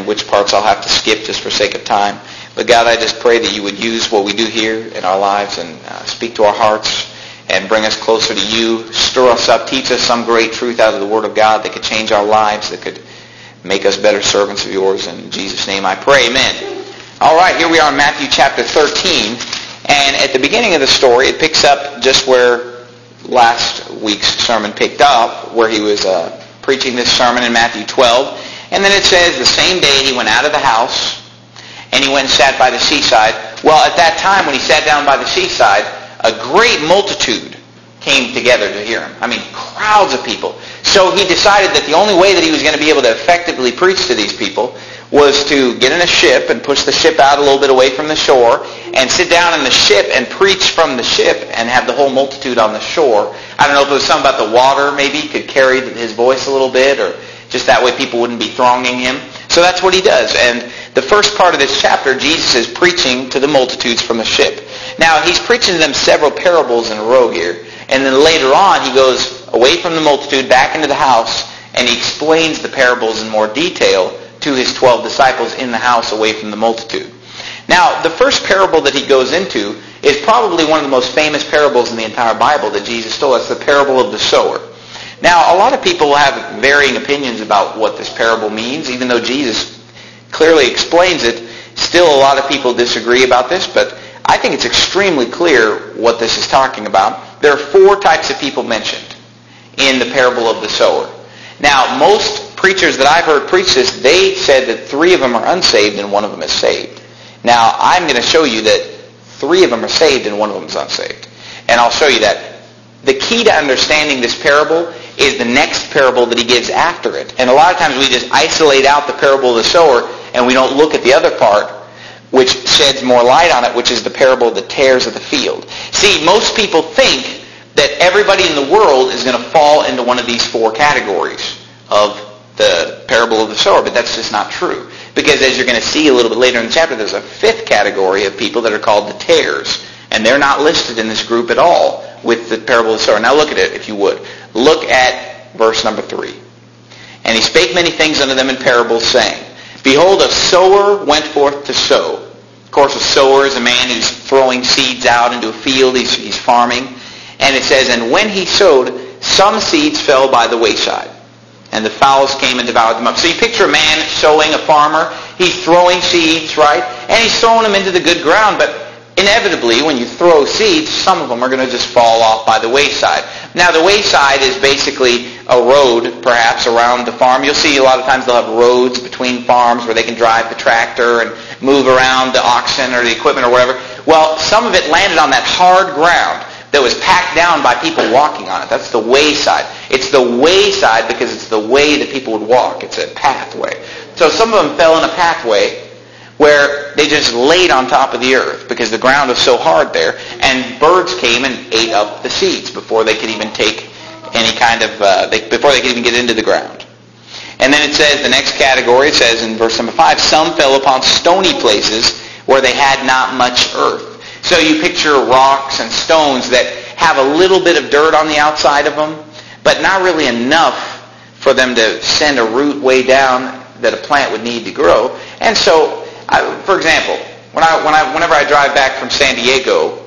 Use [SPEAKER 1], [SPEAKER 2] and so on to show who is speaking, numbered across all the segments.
[SPEAKER 1] which parts I'll have to skip just for sake of time. But God, I just pray that you would use what we do here in our lives and speak to our hearts and bring us closer to you. Stir us up. Teach us some great truth out of the Word of God that could change our lives, that could make us better servants of yours. In Jesus' name I pray. Amen. All right, here we are in Matthew chapter 13. And at the beginning of the story, it picks up just where last week's sermon picked up, where he was preaching this sermon in Matthew 12. And then it says, the same day he went out of the house, and he went and sat by the seaside. Well, at that time, when he sat down by the seaside, a great multitude came together to hear him. I mean, crowds of people. So he decided that the only way that he was going to be able to effectively preach to these people was to get in a ship and push the ship out a little bit away from the shore and sit down in the ship and preach from the ship and have the whole multitude on the shore. I don't know if it was something about the water maybe could carry his voice a little bit, or just that way people wouldn't be thronging him. So that's what he does. And the first part of this chapter, Jesus is preaching to the multitudes from the ship. Now, he's preaching to them several parables in a row here. And then later on, he goes away from the multitude, back into the house, and he explains the parables in more detail to his 12 disciples in the house away from the multitude. Now, the first parable that he goes into is probably one of the most famous parables in the entire Bible that Jesus told us, the parable of the sower. Now, a lot of people have varying opinions about what this parable means. Even though Jesus clearly explains it, still a lot of people disagree about this, but I think it's extremely clear what this is talking about. There are 4 types of people mentioned in the parable of the sower. Now, most preachers that I've heard preach this, they said that 3 of them are unsaved and 1 of them is saved. Now, I'm going to show you that 3 of them are saved and 1 of them is unsaved. And I'll show you that. The key to understanding this parable is the next parable that he gives after it. And a lot of times we just isolate out the parable of the sower and we don't look at the other part, which sheds more light on it, which is the parable of the tares of the field. See, most people think that everybody in the world is going to fall into one of these 4 categories of the parable of the sower, but that's just not true. Because as you're going to see a little bit later in the chapter, there's a 5th category of people that are called the tares, and they're not listed in this group at all with the parable of the sower. Now look at it, if you would. Look at verse number 3. And he spake many things unto them in parables, saying, Behold, a sower went forth to sow. Of course, a sower is a man who's throwing seeds out into a field. He's farming. And it says, And when he sowed, some seeds fell by the wayside, and the fowls came and devoured them up. So you picture a man sowing, a farmer. He's throwing seeds, right? And he's throwing them into the good ground. But inevitably, when you throw seeds, some of them are going to just fall off by the wayside. Now, the wayside is basically a road, perhaps, around the farm. You'll see a lot of times they'll have roads between farms where they can drive the tractor and move around the oxen or the equipment or whatever. Well, some of it landed on that hard ground that was packed down by people walking on it. That's the wayside. It's the wayside because it's the way that people would walk. It's a pathway. So some of them fell in a pathway where they just laid on top of the earth because the ground was so hard there, and birds came and ate up the seeds before they could even take any kind of, before they could even get into the ground. And then it says, the next category, it says in verse number 5, some fell upon stony places where they had not much earth. So you picture rocks and stones that have a little bit of dirt on the outside of them, but not really enough for them to send a root way down that a plant would need to grow. And so, for example, whenever I drive back from San Diego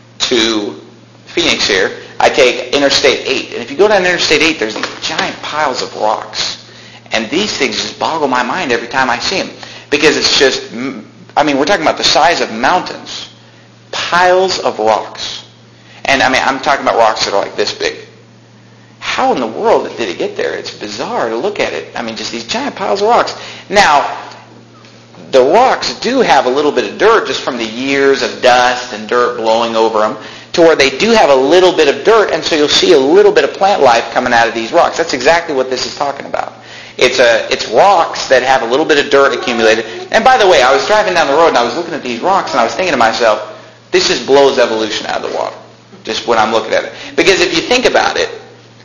[SPEAKER 1] to Phoenix here, I take Interstate 8. And if you go down Interstate 8, there's these giant piles of rocks. And these things just boggle my mind every time I see them. Because it's just, we're talking about the size of mountains. Piles of rocks. And I'm talking about rocks that are like this big. How in the world did it get there? It's bizarre to look at it. Just these giant piles of rocks. Now, the rocks do have a little bit of dirt just from the years of dust and dirt blowing over them, to where they do have a little bit of dirt, and so you'll see a little bit of plant life coming out of these rocks. That's exactly what this is talking about. It's rocks that have a little bit of dirt accumulated. And by the way, I was driving down the road and I was looking at these rocks and I was thinking to myself, this just blows evolution out of the water, just when I'm looking at it. Because if you think about it,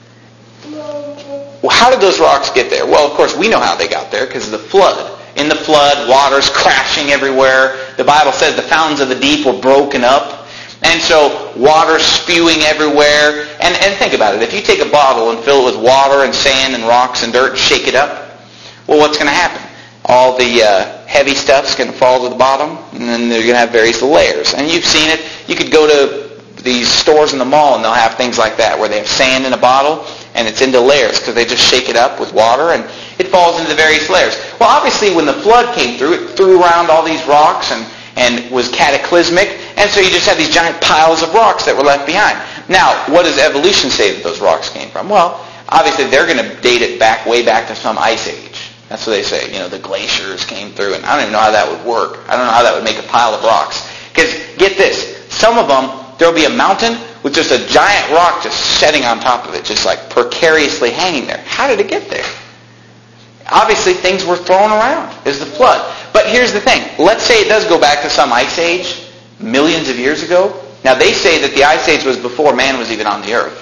[SPEAKER 1] well, how did those rocks get there? Well, of course, we know how they got there because of the flood. In the flood, water's crashing everywhere. The Bible says the fountains of the deep were broken up. And so water spewing everywhere. And think about it. If you take a bottle and fill it with water and sand and rocks and dirt and shake it up, well, what's going to happen? all the heavy stuff's going to fall to the bottom, and then they're going to have various layers. And you've seen it. You could go to these stores in the mall, and they'll have things like that, where they have sand in a bottle, and it's into layers, because they just shake it up with water, and it falls into the various layers. Well, obviously, when the flood came through, it threw around all these rocks and was cataclysmic, and so you just had these giant piles of rocks that were left behind. Now, what does evolution say that those rocks came from? Well, obviously, they're going to date it way back to some ice age. That's what they say. The glaciers came through, and I don't even know how that would work. I don't know how that would make a pile of rocks. Because, get this, some of them, there'll be a mountain with just a giant rock just setting on top of it, just like precariously hanging there. How did it get there? Obviously, things were thrown around. There's the flood. But here's the thing. Let's say it does go back to some ice age, millions of years ago. Now, they say that the ice age was before man was even on the earth.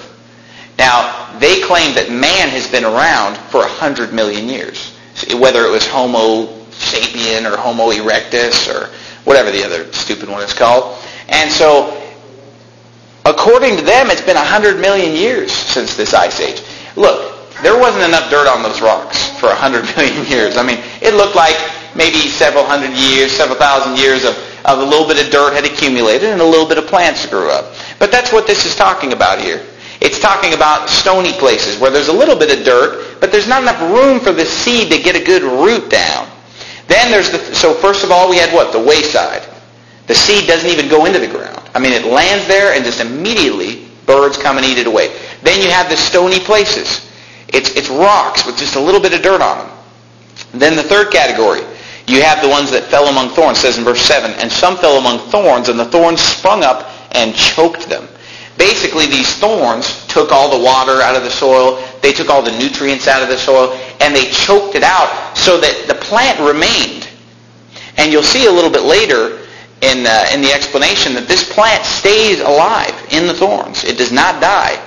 [SPEAKER 1] Now, they claim that man has been around for 100 million years. Whether it was Homo sapien or Homo erectus or whatever the other stupid one is called. And so, according to them, it's been 100 million years since this ice age. Look, there wasn't enough dirt on those rocks for 100 million years. I mean, it looked like maybe several hundred years, several thousand years of a little bit of dirt had accumulated and a little bit of plants grew up. But that's what this is talking about here. It's talking about stony places where there's a little bit of dirt, but there's not enough room for the seed to get a good root down. Then so first of all, we had what? The wayside. The seed doesn't even go into the ground. I mean, it lands there and just immediately birds come and eat it away. Then you have the stony places. It's rocks with just a little bit of dirt on them. Then the third category, you have the ones that fell among thorns. It says in verse 7, and some fell among thorns, and the thorns sprung up and choked them. Basically, these thorns took all the water out of the soil, they took all the nutrients out of the soil, and they choked it out so that the plant remained. And you'll see a little bit later in the explanation that this plant stays alive in the thorns. It does not die.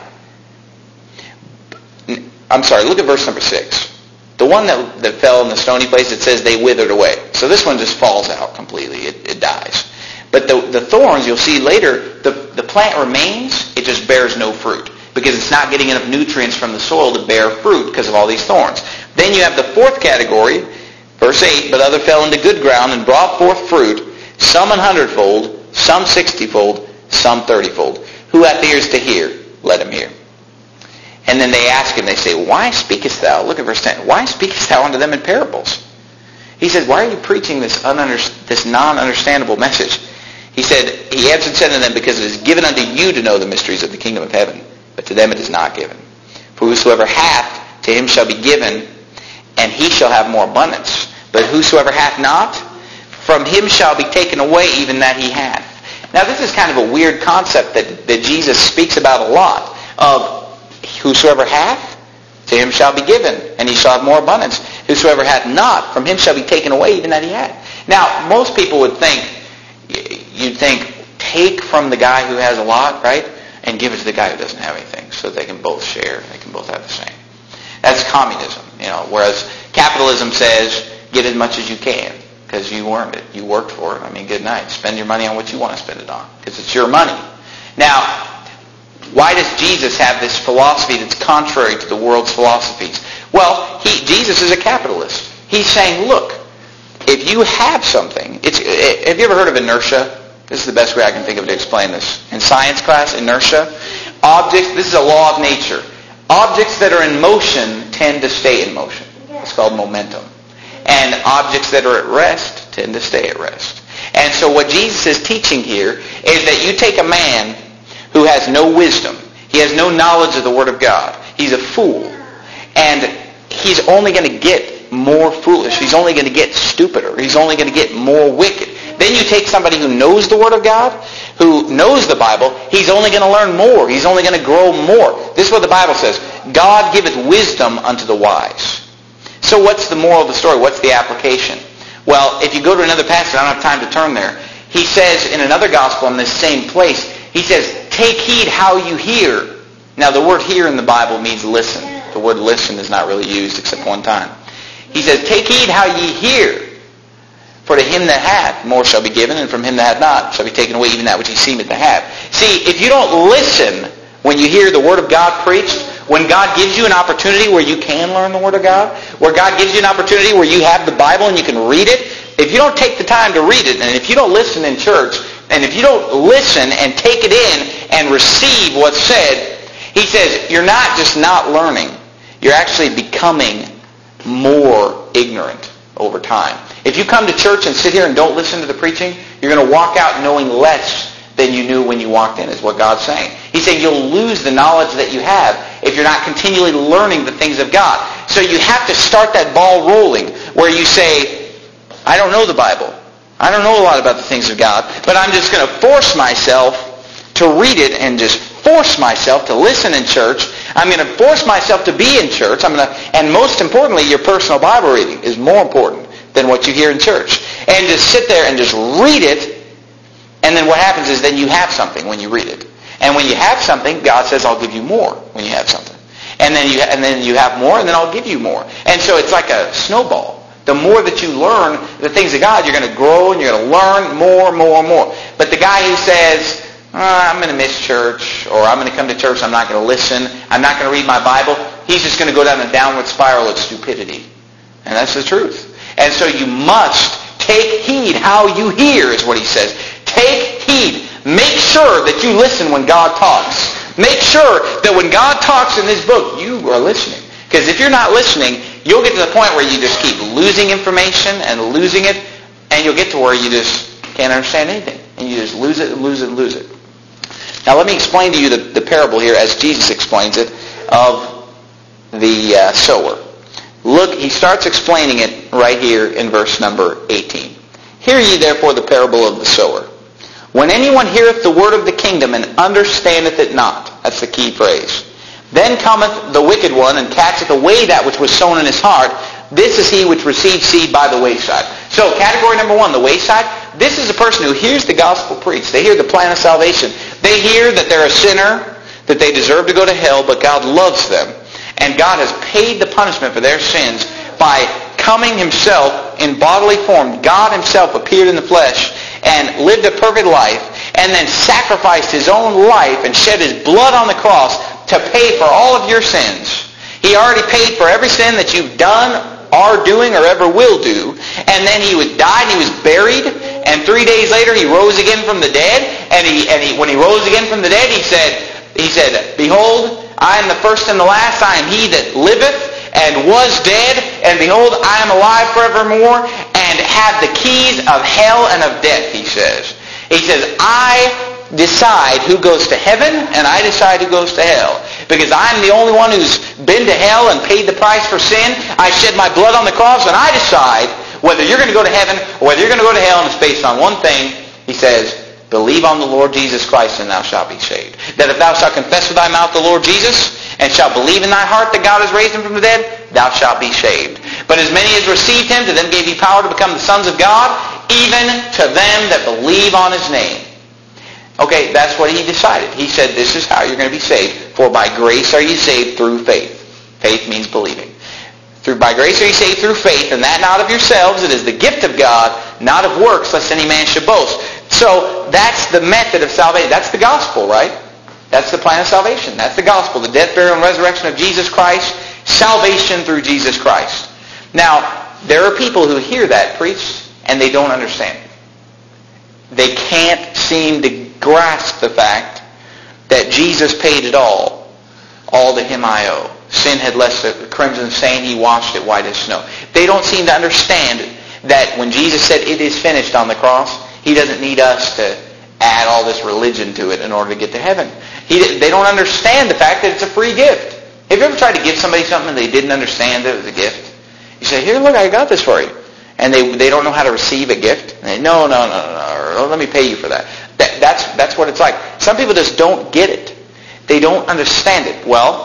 [SPEAKER 1] I'm sorry, look at verse number 6. The one that fell in the stony place, it says they withered away. So this one just falls out completely. It dies. But the thorns, you'll see later, the plant remains, it just bears no fruit because it's not getting enough nutrients from the soil to bear fruit because of all these thorns. Then you have the fourth category, verse 8, but other fell into good ground and brought forth fruit, some 100-fold, some 60-fold, some 30-fold. Who hath ears to hear? Let him hear. And then they ask him, they say, why speakest thou? Look at verse 10. Why speakest thou unto them in parables? He says, why are you preaching this non-understandable message? He answered and said unto them, because it is given unto you to know the mysteries of the kingdom of heaven, but to them it is not given. For whosoever hath, to him shall be given, and he shall have more abundance. But whosoever hath not, from him shall be taken away even that he hath. Now this is kind of a weird concept that Jesus speaks about a lot, of whosoever hath, to him shall be given, and he shall have more abundance. Whosoever hath not, from him shall be taken away even that he hath. Now, most people would think, you'd think, take from the guy who has a lot, right, and give it to the guy who doesn't have anything, so they can both share, they can both have the same. That's communism, whereas capitalism says, get as much as you can, because you earned it, you worked for it. I mean, good night. Spend your money on what you want to spend it on, because it's your money. Now, why does Jesus have this philosophy that's contrary to the world's philosophies? Well, Jesus is a capitalist. He's saying, look, if you have something, have you ever heard of inertia? This is the best way I can think of to explain this. In science class, inertia. This is a law of nature. Objects that are in motion tend to stay in motion. It's called momentum. And objects that are at rest tend to stay at rest. And so what Jesus is teaching here is that you take a man who has no wisdom. He has no knowledge of the Word of God. He's a fool. And he's only going to get more foolish. He's only going to get stupider. He's only going to get more wicked. Then you take somebody who knows the Word of God, who knows the Bible, he's only going to learn more. He's only going to grow more. This is what the Bible says. God giveth wisdom unto the wise. So what's the moral of the story? What's the application? Well, if you go to another passage, I don't have time to turn there. He says in another gospel in this same place, he says, take heed how you hear. Now the word hear in the Bible means listen. The word listen is not really used except one time. He says, take heed how ye hear. For to him that hath, more shall be given, and from him that hath not shall be taken away even that which he seemeth to have. See, if you don't listen when you hear the Word of God preached, When God gives you an opportunity where you can learn the Word of God, where God gives you an opportunity where you have the Bible and you can read it, if you don't take the time to read it, and if you don't listen in church, and if you don't listen and take it in and receive what's said, he says, you're not just not learning. You're actually becoming more ignorant over time. If you come to church and sit here and don't listen to the preaching, you're going to walk out knowing less than you knew when you walked in, is what God's saying. He's saying you'll lose the knowledge that you have if you're not continually learning the things of God. So you have to start that ball rolling where you say, I don't know the Bible. I don't know a lot about the things of God, but I'm just going to force myself to read it and just force myself to listen in church. I'm going to force myself to be in church. And most importantly, your personal Bible reading is more important than what you hear in church. And just sit there and just read it. And then what happens is then you have something when you read it. And when you have something, God says, I'll give you more when you have something. And then you have more, and then I'll give you more. And so it's like a snowball. The more that you learn the things of God, you're going to grow and you're going to learn more. But the guy who says, I'm going to miss church, or I'm going to come to church, I'm not going to listen, I'm not going to read my Bible, he's just going to go down a downward spiral of stupidity. And that's the truth. And so you must take heed how you hear, is what he says. Take heed. Make sure that you listen when God talks. Make sure that when God talks in this book, you are listening. Because if you're not listening, you'll get to the point where you just keep losing information and losing it, and you'll get to where you just can't understand anything. And you just lose it. Now let me explain to you the parable here as Jesus explains it of the sower. Look, he starts explaining it right here in verse number 18. Hear ye therefore the parable of the sower. When anyone heareth the word of the kingdom and understandeth it not, that's the key phrase, then cometh the wicked one and catcheth away that which was sown in his heart. This is he which received seed by the wayside. So category number one, the wayside. This is a person who hears the gospel preached. They hear the plan of salvation. They hear that they're a sinner, that they deserve to go to hell, but God loves them. And God has paid the punishment for their sins by coming himself in bodily form. God himself appeared in the flesh and lived a perfect life and then sacrificed his own life and shed his blood on the cross to pay for all of your sins. He already paid for every sin that you've done, are doing, or ever will do. And then he died and he was buried. And 3 days later he rose again from the dead. And when he rose again from the dead, he said, Behold, I am the first and the last. I am he that liveth and was dead. And behold, I am alive forevermore and have the keys of hell and of death, he says. He says, I decide who goes to heaven and I decide who goes to hell. Because I'm the only one who's been to hell and paid the price for sin. I shed my blood on the cross and I decide whether you're going to go to heaven or whether you're going to go to hell. And it's based on one thing. He says, believe on the Lord Jesus Christ and thou shalt be saved. That if thou shalt confess with thy mouth the Lord Jesus and shalt believe in thy heart that God has raised him from the dead, thou shalt be saved. But as many as received him, to them gave he power to become the sons of God, even to them that believe on his name. Okay, that's what he decided. He said, this is how you're going to be saved. For by grace are you saved through faith. Faith means believing. By grace are you saved through faith, and that not of yourselves. It is the gift of God, not of works, lest any man should boast. So that's the method of salvation. That's the gospel, right? That's the plan of salvation. That's the gospel. The death, burial, and resurrection of Jesus Christ. Salvation through Jesus Christ. Now, there are people who hear that preached, and they don't understand it. They can't seem to grasp the fact that Jesus paid it all. All to him I owe. Sin had left the crimson stain, he washed it white as snow. They don't seem to understand that when Jesus said it is finished on the cross, he doesn't need us to add all this religion to it in order to get to heaven. They don't understand the fact that it's a free gift. Have you ever tried to give somebody something they didn't understand that it was a gift? You say, here, look, I got this for you. And they don't know how to receive a gift. And they, no, let me pay you for that. That's what it's like. Some people just don't get it. They don't understand it. Well,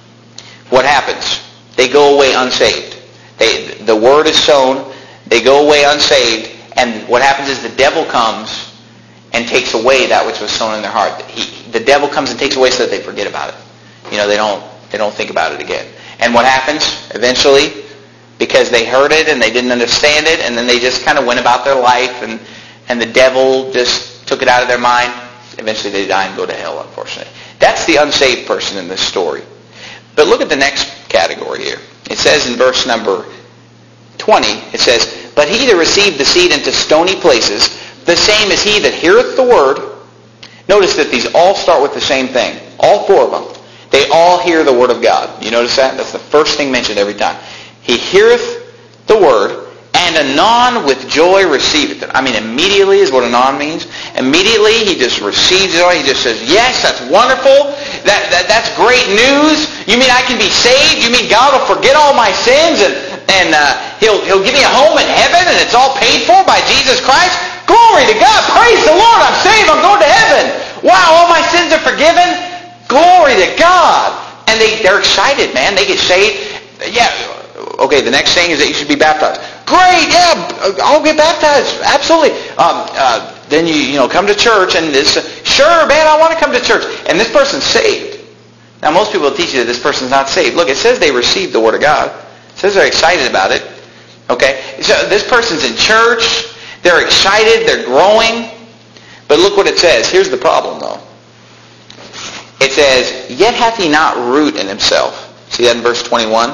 [SPEAKER 1] what happens? They go away unsaved. The word is sown. They go away unsaved. And what happens is the devil comes and takes away that which was sown in their heart. The devil comes and takes away so that they forget about it. They don't think about it again. And what happens eventually? Because they heard it and they didn't understand it, and then they just kind of went about their life, and the devil just took it out of their mind. Eventually they die and go to hell, unfortunately. That's the unsaved person in this story. But look at the next category here. It says in verse number 20, it says, "But he that received the seed into stony places, the same is he that heareth the word." Notice that these all start with the same thing. All four of them. They all hear the word of God. You notice that? That's the first thing mentioned every time. He heareth the word, and anon with joy receiveth it. I mean, immediately is what anon means. Immediately he just receives it. He just says, yes, that's wonderful. That's great news. You mean I can be saved? You mean God will forget all my sins and he'll give me a home in heaven and it's all paid for by Jesus Christ? Glory to God. Praise the Lord. I'm saved. I'm going to heaven. Wow, all my sins are forgiven. Glory to God. And they're excited, man. They get saved. Yeah. Okay, the next thing is that you should be baptized. Great, yeah, I'll get baptized. Absolutely. Then you come to church and this, sure, man, I want to come to church. And this person's saved. Now, most people will teach you that this person's not saved. Look, it says they received the Word of God. It says they're excited about it. Okay? So this person's in church. They're excited. They're growing. But look what it says. Here's the problem, though. It says, "Yet hath he not root in himself." See that in verse 21?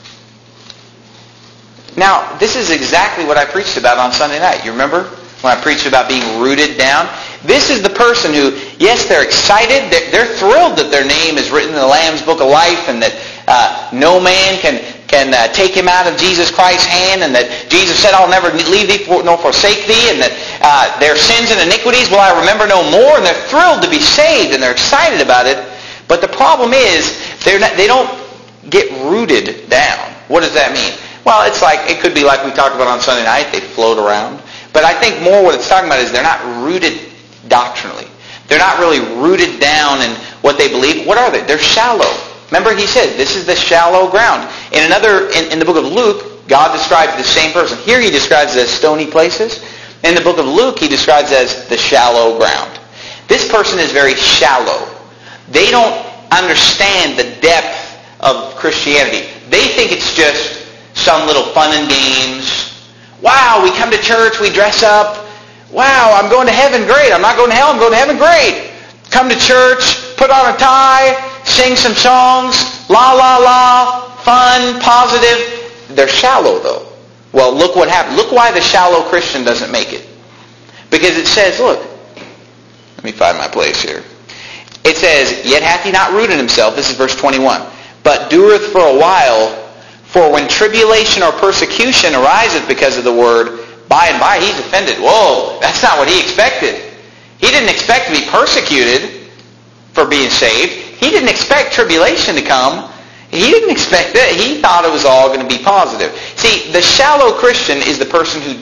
[SPEAKER 1] Now, this is exactly what I preached about on Sunday night. You remember when I preached about being rooted down? This is the person who, yes, they're excited. They're thrilled that their name is written in the Lamb's Book of Life and that no man can take him out of Jesus Christ's hand and that Jesus said, "I'll never leave thee nor forsake thee," and that their sins and iniquities will I remember no more. And they're thrilled to be saved and they're excited about it. But the problem is they don't get rooted down. What does that mean? Well, it could be like we talked about on Sunday night. They float around. But I think more what it's talking about is they're not rooted doctrinally. They're not really rooted down in what they believe. What are they? They're shallow. Remember he said, this is the shallow ground. In the book of Luke, God describes the same person. Here he describes it as stony places. In the book of Luke, he describes it as the shallow ground. This person is very shallow. They don't understand the depth of Christianity. They think it's just some little fun and games. Wow, we come to church, we dress up. Wow, I'm going to heaven, great. I'm not going to hell, I'm going to heaven, great. Come to church, put on a tie, sing some songs, la la la, fun, positive. They're shallow though. Well, look what happened. Look why the shallow Christian doesn't make it. Because it says, look, let me find my place here. It says, "Yet hath he not rooted himself," this is verse 21, "but dureth for a while. For when tribulation or persecution ariseth because of the word, by and by he's offended." Whoa, that's not what he expected. He didn't expect to be persecuted for being saved. He didn't expect tribulation to come. He didn't expect that. He thought it was all going to be positive. See, the shallow Christian is the person who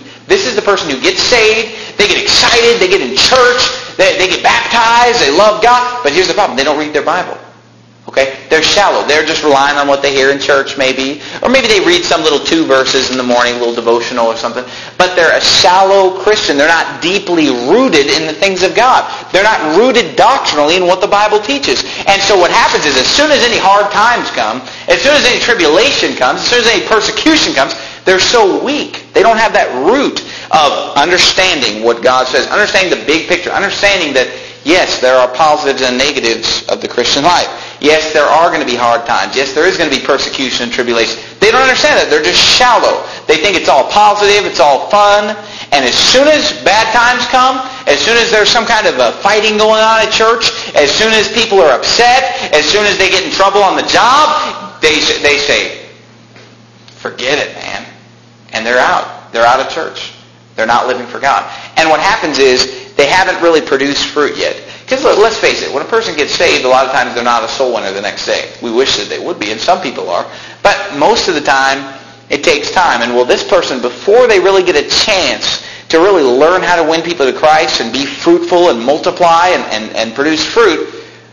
[SPEAKER 1] gets saved, they get excited, they get in church, they get baptized, they love God. But here's the problem. They don't read their Bible. Okay? They're shallow. They're just relying on what they hear in church maybe. Or maybe they read some little 2 verses in the morning, a little devotional or something. But they're a shallow Christian. They're not deeply rooted in the things of God. They're not rooted doctrinally in what the Bible teaches. And so what happens is as soon as any hard times come, as soon as any tribulation comes, as soon as any persecution comes, they're so weak. They don't have that root of understanding what God says, understanding the big picture, understanding that yes, there are positives and negatives of the Christian life. Yes, there are going to be hard times. Yes, there is going to be persecution and tribulation. They don't understand that. They're just shallow. They think it's all positive, it's all fun. And as soon as bad times come, as soon as there's some kind of a fighting going on at church, as soon as people are upset, as soon as they get in trouble on the job, they say, "Forget it, man." And they're out. They're out of church. They're not living for God. And what happens is they haven't really produced fruit yet. Because let's face it, when a person gets saved, a lot of times they're not a soul winner the next day. We wish that they would be, and some people are. But most of the time, it takes time. And will this person, before they really get a chance to really learn how to win people to Christ and be fruitful and multiply and produce fruit,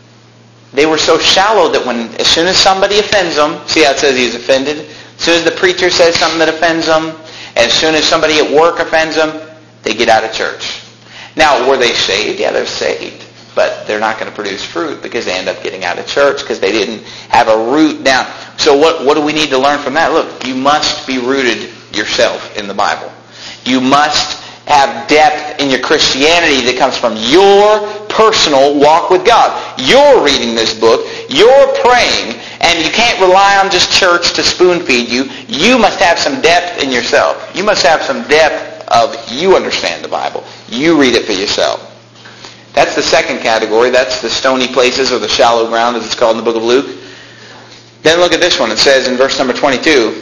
[SPEAKER 1] they were so shallow that as soon as somebody offends them, see how it says he's offended? As soon as the preacher says something that offends them, as soon as somebody at work offends them, they get out of church. Now, were they saved? Yeah, they're saved. But they're not going to produce fruit because they end up getting out of church because they didn't have a root down. So what do we need to learn from that? Look, you must be rooted yourself in the Bible. You must have depth in your Christianity that comes from your personal walk with God. You're reading this book. you're praying, and you can't rely on just church to spoon feed you. You must have some depth in yourself. You must have some depth of you understand the Bible. You read it for yourself. That's the second category. That's the stony places, or the shallow ground, as it's called in the book of Luke. Then look at this one. It says in verse number 22,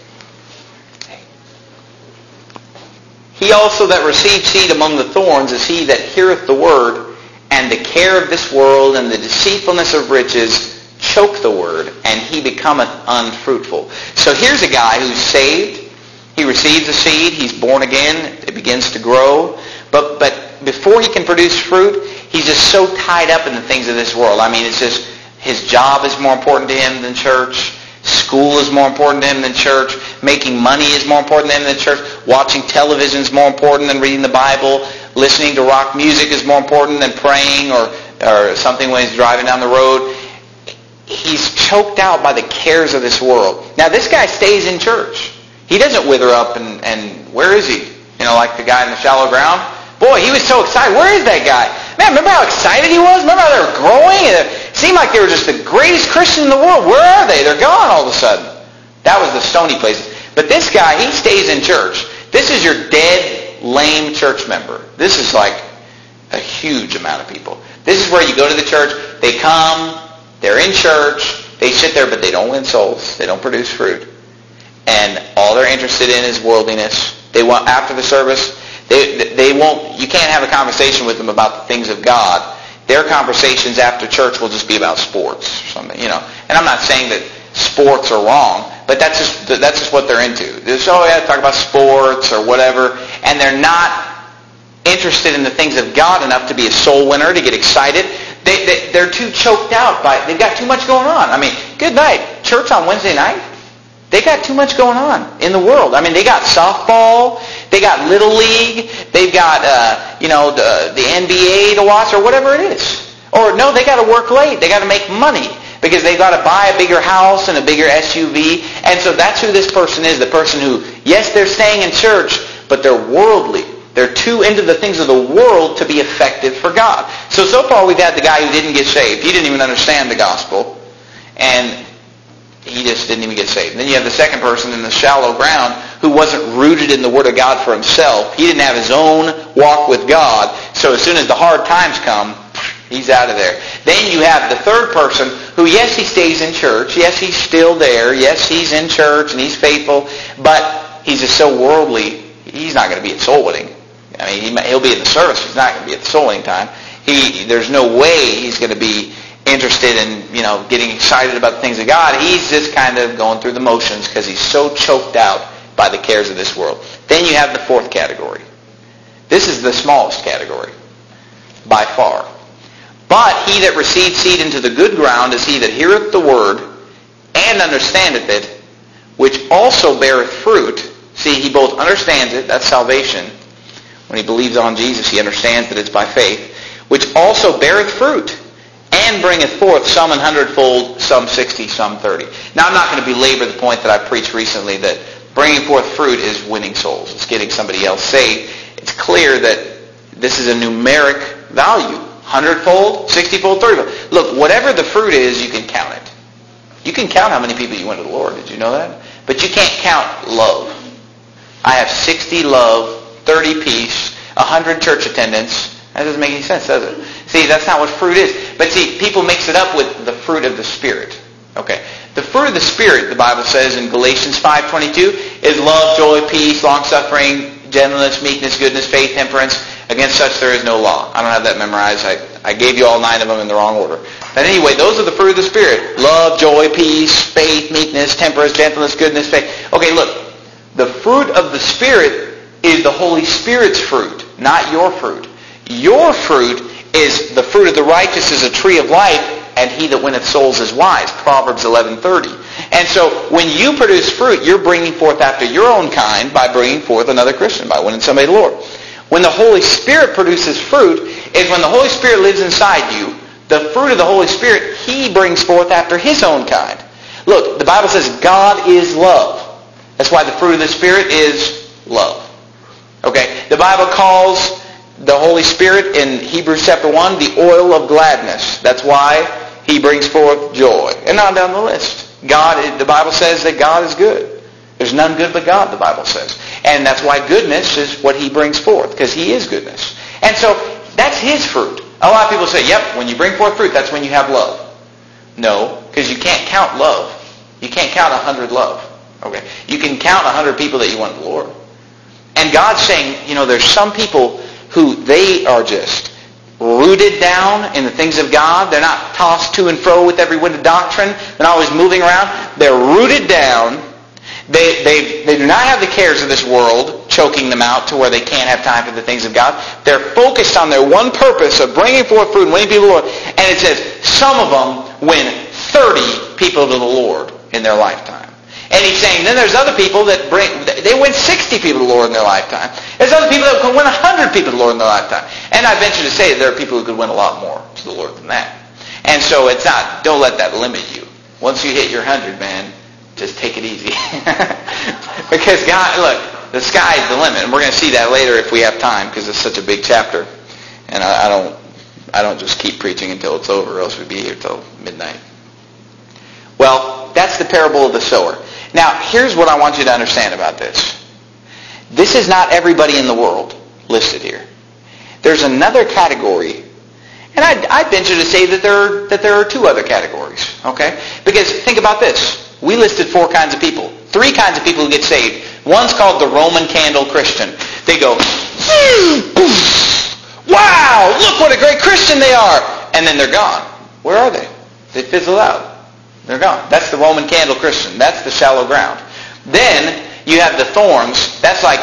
[SPEAKER 1] he also that received seed among the thorns is he that heareth the word, and the care of this world and the deceitfulness of riches choke the word, and he becometh unfruitful. So here's a guy who's saved. He receives the seed. He's born again. It begins to grow. But before he can produce fruit, he's just so tied up in the things of this world. I mean, it's just his job is more important to him than church. School is more important to him than church. Making money is more important to him than church. Watching television is more important than reading the Bible. Listening to rock music is more important than praying or something when he's driving down the road. He's choked out by the cares of this world. Now, this guy stays in church. He doesn't wither up and where is he? You know, like the guy in the shallow ground. Boy, he was so excited. Where is that guy? Man, remember how excited he was? Remember how they were growing? It seemed like they were just the greatest Christian in the world. Where are they? They're gone all of a sudden. That was the stony places. But this guy, he stays in church. This is your dead, lame church member. This is like a huge amount of people. This is where you go to the church. They come. They're in church. They sit there, but they don't win souls. They don't produce fruit. And all they're interested in is worldliness. They want, after the service, they won't, you can't have a conversation with them about the things of God. Their conversations after church will just be about sports or something, you know. And I'm not saying that sports are wrong, but that's just what they're into. They're just, talk about sports or whatever, and they're not interested in the things of God enough to be a soul winner, to get excited. They're too choked out by it. They've got too much going on. I mean, good night. Church on Wednesday night? They got too much going on in the world. I mean, they got softball, they got Little League, they've got, the NBA to watch or whatever it is. Or, no, they got to work late. They got to make money because they've got to buy a bigger house and a bigger SUV. And so that's who this person is, the person who, yes, they're staying in church, but they're worldly. They're too into the things of the world to be effective for God. So far we've had the guy who didn't get saved. He didn't even understand the gospel. And he just didn't even get saved. And then you have the second person in the shallow ground who wasn't rooted in the Word of God for himself. He didn't have his own walk with God. So as soon as the hard times come, he's out of there. Then you have the third person who, yes, he stays in church. Yes, he's still there. Yes, he's in church and he's faithful. But he's just so worldly, he's not going to be at soul winning. I mean, he'll be in the service. He's not going to be at the soul winning time. There's no way he's going to be interested in, getting excited about the things of God. He's just kind of going through the motions because he's so choked out by the cares of this world. Then you have the fourth category. This is the smallest category by far. But he that received seed into the good ground is he that heareth the word and understandeth it, which also beareth fruit. See, he both understands it, that's salvation. When he believes on Jesus, he understands that it's by faith, which also beareth fruit, and bringeth forth some 100-fold, some 60, some 30. Now, I'm not going to belabor the point that I preached recently that bringing forth fruit is winning souls. It's getting somebody else saved. It's clear that this is a numeric value. 100-fold, 60-fold, 30-fold. Look, whatever the fruit is, you can count it. You can count how many people you went to the Lord. Did you know that? But you can't count love. I have 60 love, 30 peace, 100 church attendance. That doesn't make any sense, does it? See, that's not what fruit is. But see, people mix it up with the fruit of the Spirit. Okay. The fruit of the Spirit, the Bible says in Galatians 5:22, is love, joy, peace, long-suffering, gentleness, meekness, goodness, faith, temperance. Against such there is no law. I don't have that memorized. I gave you all 9 of them in the wrong order. But anyway, those are the fruit of the Spirit. Love, joy, peace, faith, meekness, temperance, gentleness, goodness, faith. Okay, look. The fruit of the Spirit is the Holy Spirit's fruit, not your fruit. Your fruit is the fruit of the righteous is a tree of life, and he that winneth souls is wise. Proverbs 11:30. And so when you produce fruit, you're bringing forth after your own kind by bringing forth another Christian, by winning somebody to the Lord. When the Holy Spirit produces fruit is when the Holy Spirit lives inside you. The fruit of the Holy Spirit, he brings forth after his own kind. Look, the Bible says God is love. That's why the fruit of the Spirit is love. Okay? The Bible calls the Holy Spirit in Hebrews chapter 1 the oil of gladness. That's why he brings forth joy. And on down the list. God, the Bible says that God is good. There's none good but God, the Bible says. And that's why goodness is what he brings forth, because he is goodness. And so that's his fruit. A lot of people say, yep, when you bring forth fruit, that's when you have love. No, because you can't count love. You can't count 100 love. Okay, you can count 100 people that you want the Lord. And God's saying, there's some people who they are just rooted down in the things of God. They're not tossed to and fro with every wind of doctrine. They're not always moving around. They're rooted down. They do not have the cares of this world choking them out to where they can't have time for the things of God. They're focused on their one purpose of bringing forth fruit and winning people to the Lord. And it says some of them win 30 people to the Lord in their lifetime. And he's saying then there's other people that they win 60 people to the Lord in their lifetime. There's other people that can win 100 people to the Lord in their lifetime. And I venture to say that there are people who could win a lot more to the Lord than that. And so don't let that limit you. Once you hit your 100, man, just take it easy. Because God, look, the sky's the limit. And we're going to see that later if we have time, because it's such a big chapter. And I don't just keep preaching until it's over, or else we'd be here till midnight. Well, that's the parable of the sower. Now, here's what I want you to understand about this. This is not everybody in the world listed here. There's another category, and I'd venture to say that there are two other categories, okay? Because think about this. We listed 4 kinds of people. 3 kinds of people who get saved. One's called the Roman candle Christian. They go, wow, look what a great Christian they are. And then they're gone. Where are they? They fizzle out. They're gone. That's the Roman candle Christian. That's the shallow ground. Then you have the thorns. That's like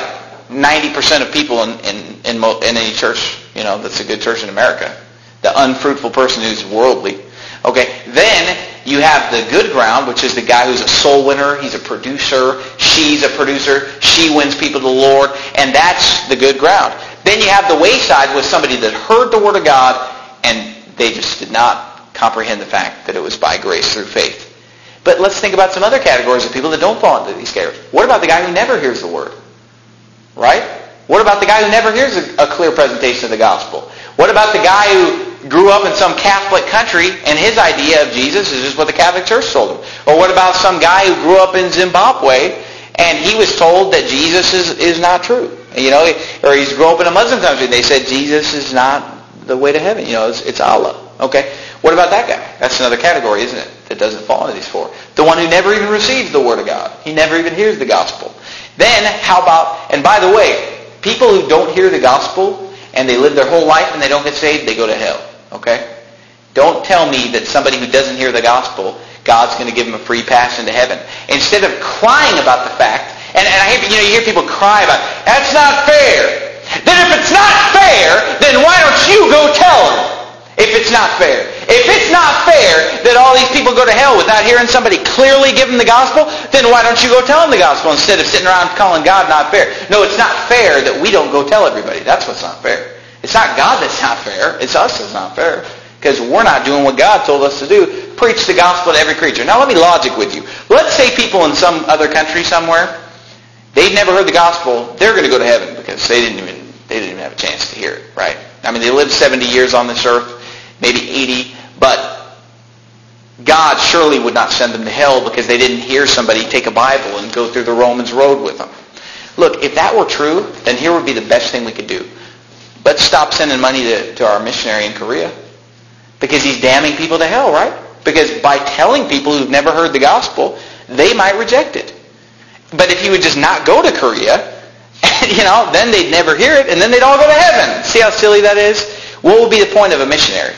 [SPEAKER 1] 90% of people in any church, that's a good church in America. The unfruitful person who's worldly. Okay. Then you have the good ground, which is the guy who's a soul winner. He's a producer. She's a producer. She wins people to the Lord. And that's the good ground. Then you have the wayside with somebody that heard the Word of God and they just did not comprehend the fact that it was by grace through faith. But let's think about some other categories of people that don't fall into these categories. What about the guy who never hears the Word? Right? What about the guy who never hears a clear presentation of the gospel? What about the guy who grew up in some Catholic country and his idea of Jesus is just what the Catholic Church told him? Or what about some guy who grew up in Zimbabwe and he was told that Jesus is not true? Or he's grew up in a Muslim country and they said Jesus is not the way to heaven. It's Allah. Okay? What about that guy? That's another category, isn't it? That doesn't fall into these 4. The one who never even receives the Word of God. He never even hears the gospel. Then, how about, and by the way, people who don't hear the gospel and they live their whole life and they don't get saved, they go to hell. Okay? Don't tell me that somebody who doesn't hear the gospel, God's going to give them a free pass into heaven. Instead of crying about the fact, and I hear, you hear people cry about, that's not fair. Then if it's not fair, then why don't you go tell them? If it's not fair. If it's not fair that all these people go to hell without hearing somebody clearly give them the gospel, then why don't you go tell them the gospel instead of sitting around calling God not fair? No, it's not fair that we don't go tell everybody. That's what's not fair. It's not God that's not fair. It's us that's not fair. Because we're not doing what God told us to do. Preach the gospel to every creature. Now let me logic with you. Let's say people in some other country somewhere, they've never heard the gospel. They're going to go to heaven because they didn't even have a chance to hear it, right? I mean, they lived 70 years on this earth. Maybe 80, but God surely would not send them to hell because they didn't hear somebody take a Bible and go through the Romans road with them. Look, if that were true, then here would be the best thing we could do. Let's stop sending money to our missionary in Korea because he's damning people to hell, right? Because by telling people who've never heard the gospel, they might reject it. But if he would just not go to Korea, then they'd never hear it, and then they'd all go to heaven. See how silly that is? What would be the point of a missionary?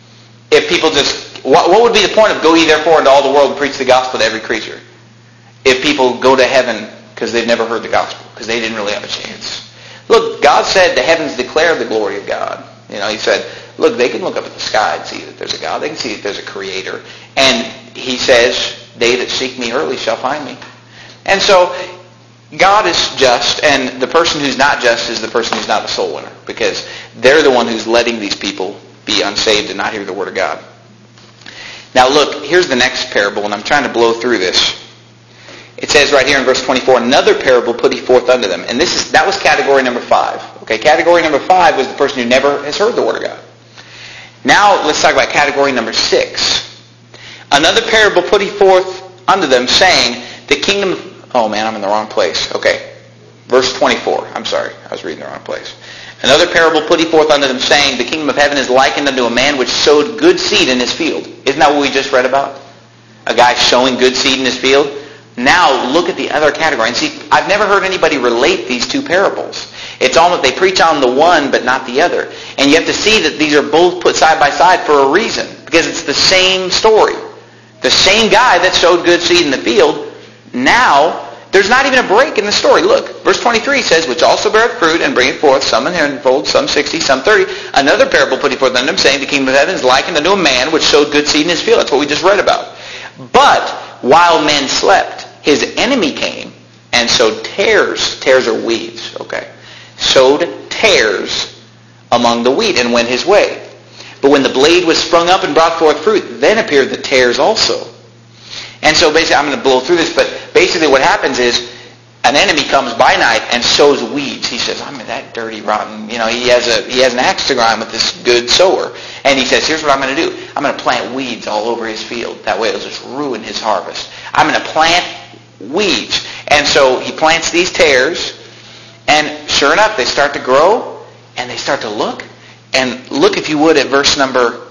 [SPEAKER 1] If people just, what would be the point of go ye therefore into all the world and preach the gospel to every creature? If people go to heaven because they've never heard the gospel, because they didn't really have a chance. Look, God said the heavens declare the glory of God. He said, look, they can look up at the sky and see that there's a God. They can see that there's a creator. And he says, they that seek me early shall find me. And so God is just, and the person who's not just is the person who's not a soul winner, because they're the one who's letting these people be unsaved and not hear the Word of God. Now look, here's the next parable, and I'm trying to blow through this. It says right here in verse 24, another parable put he forth unto them. And that was category number 5. Okay, category number 5 was the person who never has heard the Word of God. Now let's talk about category number 6. Another parable put he forth unto them, saying, the kingdom... Oh man, I'm in the wrong place. Okay. Verse 24. I'm sorry. I was reading the wrong place. Another parable put he forth unto them, saying, the kingdom of heaven is likened unto a man which sowed good seed in his field. Isn't that what we just read about? A guy sowing good seed in his field? Now look at the other category. And see, I've never heard anybody relate these two parables. It's almost, they preach on the one but not the other. And you have to see that these are both put side by side for a reason. Because it's the same story. The same guy that sowed good seed in the field, now there's not even a break in the story. Look, verse 23 says, which also beareth fruit and bringeth forth some an hundredfold, some 60, some 30. Another parable put he forth unto them, saying, the kingdom of heaven is likened unto a man which sowed good seed in his field. That's what we just read about. But while men slept, his enemy came and sowed tares. Tares are weeds, okay. Sowed tares among the wheat and went his way. But when the blade was sprung up and brought forth fruit, then appeared the tares also. And so basically, I'm going to blow through this, but basically what happens is an enemy comes by night and sows weeds. He says, I'm that dirty, rotten, he has an axe to grind with this good sower. And he says, here's what I'm going to do. I'm going to plant weeds all over his field. That way it'll just ruin his harvest. I'm going to plant weeds. And so he plants these tares, and sure enough, they start to grow, and they start to look. And look, if you would, at verse number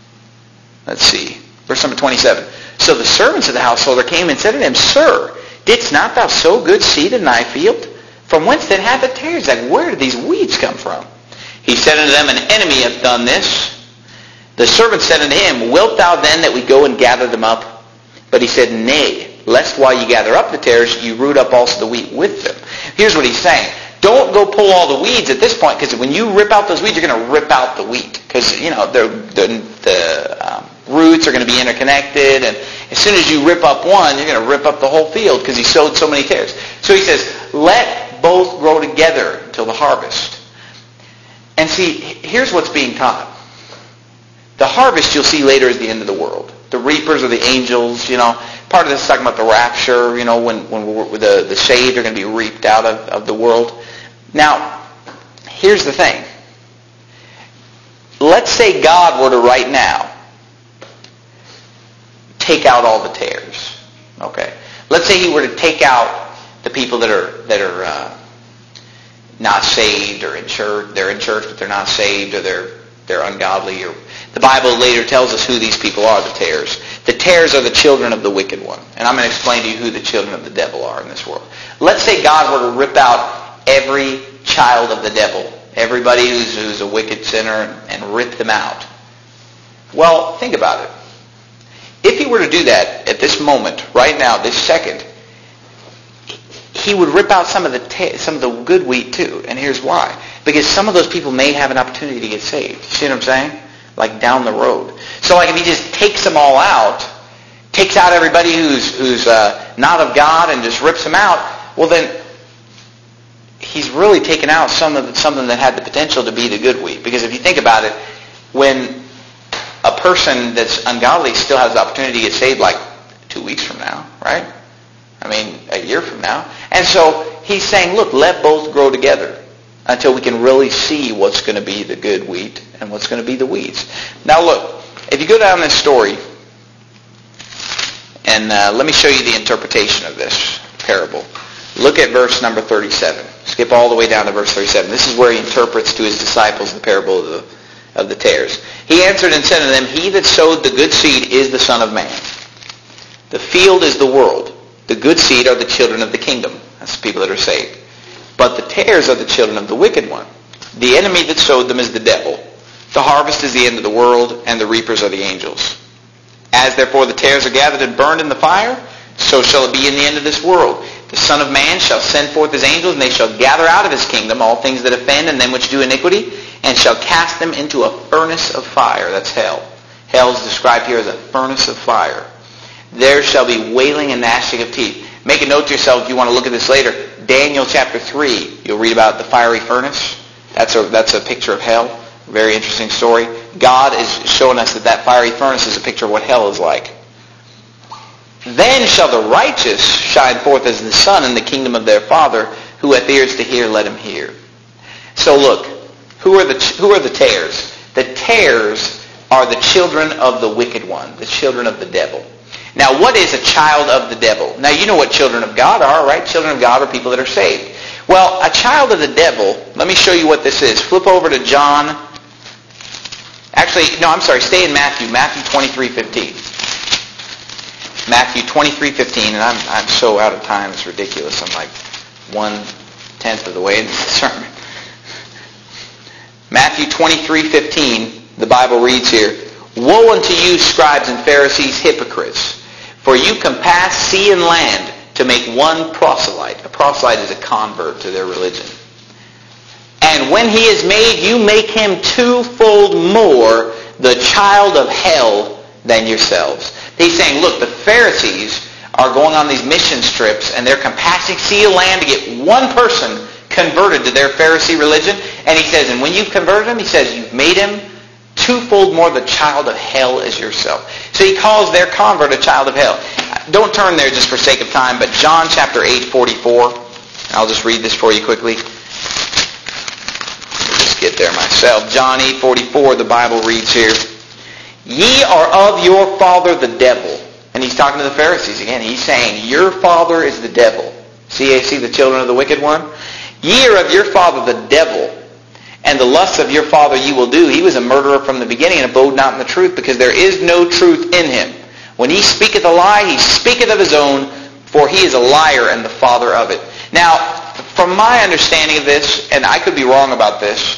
[SPEAKER 1] 27. So the servants of the householder came and said to him, Sir, didst not thou sow good seed in thy field? From whence then hath the tares? Like, where did these weeds come from? He said unto them, An enemy hath done this. The servant said unto him, Wilt thou then that we go and gather them up? But he said, Nay, lest while you gather up the tares, you root up also the wheat with them. Here's what he's saying. Don't go pull all the weeds at this point, because when you rip out those weeds, you're going to rip out the wheat. Because, the roots are going to be interconnected, and as soon as you rip up one, you're going to rip up the whole field because he sowed so many tares. So he says, let both grow together until the harvest. And see, here's what's being taught. The harvest, you'll see later, is the end of the world. The reapers are the angels, Part of this is talking about the rapture, when the saved are going to be reaped out of the world. Now, here's the thing. Let's say God were to right now take out all the tares. Okay. Let's say he were to take out the people that are not saved or in church. They're in church, but they're not saved, or they're ungodly. Or the Bible later tells us who these people are, the tares. The tares are the children of the wicked one. And I'm going to explain to you who the children of the devil are in this world. Let's say God were to rip out every child of the devil, everybody who's a wicked sinner, and rip them out. Well, think about it. If he were to do that at this moment, right now, this second, he would rip out some of the good wheat too. And here's why. Because some of those people may have an opportunity to get saved. See what I'm saying? Like down the road. So like if he just takes them all out, takes out everybody who's not of God and just rips them out, well then he's really taken out something that had the potential to be the good wheat. Because if you think about it, when a person that's ungodly still has the opportunity to get saved like 2 weeks from now, right? I mean, a year from now. And so he's saying, look, let both grow together until we can really see what's going to be the good wheat and what's going to be the weeds. Now look, if you go down this story, and let me show you the interpretation of this parable. Look at verse number 37. Skip all the way down to verse 37. This is where he interprets to his disciples the parable of the tares. He answered and said to them, He that sowed the good seed is the Son of Man. The field is the world. The good seed are the children of the kingdom. That's the people that are saved. But the tares are the children of the wicked one. The enemy that sowed them is the devil. The harvest is the end of the world, and the reapers are the angels. As therefore the tares are gathered and burned in the fire, so shall it be in the end of this world. The Son of Man shall send forth his angels, and they shall gather out of his kingdom all things that offend and them which do iniquity, and shall cast them into a furnace of fire. That's hell. Hell is described here as a furnace of fire. There shall be wailing and gnashing of teeth. Make a note to yourself if you want to look at this later. Daniel chapter 3, you'll read about the fiery furnace. That's a picture of hell. Very interesting story. God is showing us that fiery furnace is a picture of what hell is like. Then shall the righteous shine forth as the sun in the kingdom of their Father. Who hath ears to hear, let him hear. So look, who are the tares? The tares are the children of the wicked one, the children of the devil. Now, what is a child of the devil? Now, you know what children of God are, right? Children of God are people that are saved. Well, a child of the devil, let me show you what this is. Flip over to John. Actually, no, I'm sorry. Stay in Matthew. Matthew 23:15. Matthew 23:15, and I'm so out of time, it's ridiculous. I'm like 1/10 of the way into the sermon. Matthew 23:15, the Bible reads here, "Woe unto you, scribes and Pharisees, hypocrites! For you compass sea and land to make one proselyte." A proselyte is a convert to their religion. "And when he is made, you make him twofold more the child of hell than yourselves." He's saying, look, the Pharisees are going on these mission trips, and they're compassing sea and land to get one person converted to their Pharisee religion. And he says, and when you've converted him, he says, you've made him twofold more the child of hell as yourself. So he calls their convert a child of hell. Don't turn there just for sake of time, but John chapter 8:44. I'll just read this for you quickly. Let me just get there myself. John 8:44, the Bible reads here, "Ye are of your father the devil." And he's talking to the Pharisees again. He's saying, your father is the devil. See the children of the wicked one? "Ye are of your father the devil, and the lusts of your father ye will do. He was a murderer from the beginning, and abode not in the truth, because there is no truth in him. When he speaketh a lie, he speaketh of his own, for he is a liar and the father of it." Now, from my understanding of this, and I could be wrong about this,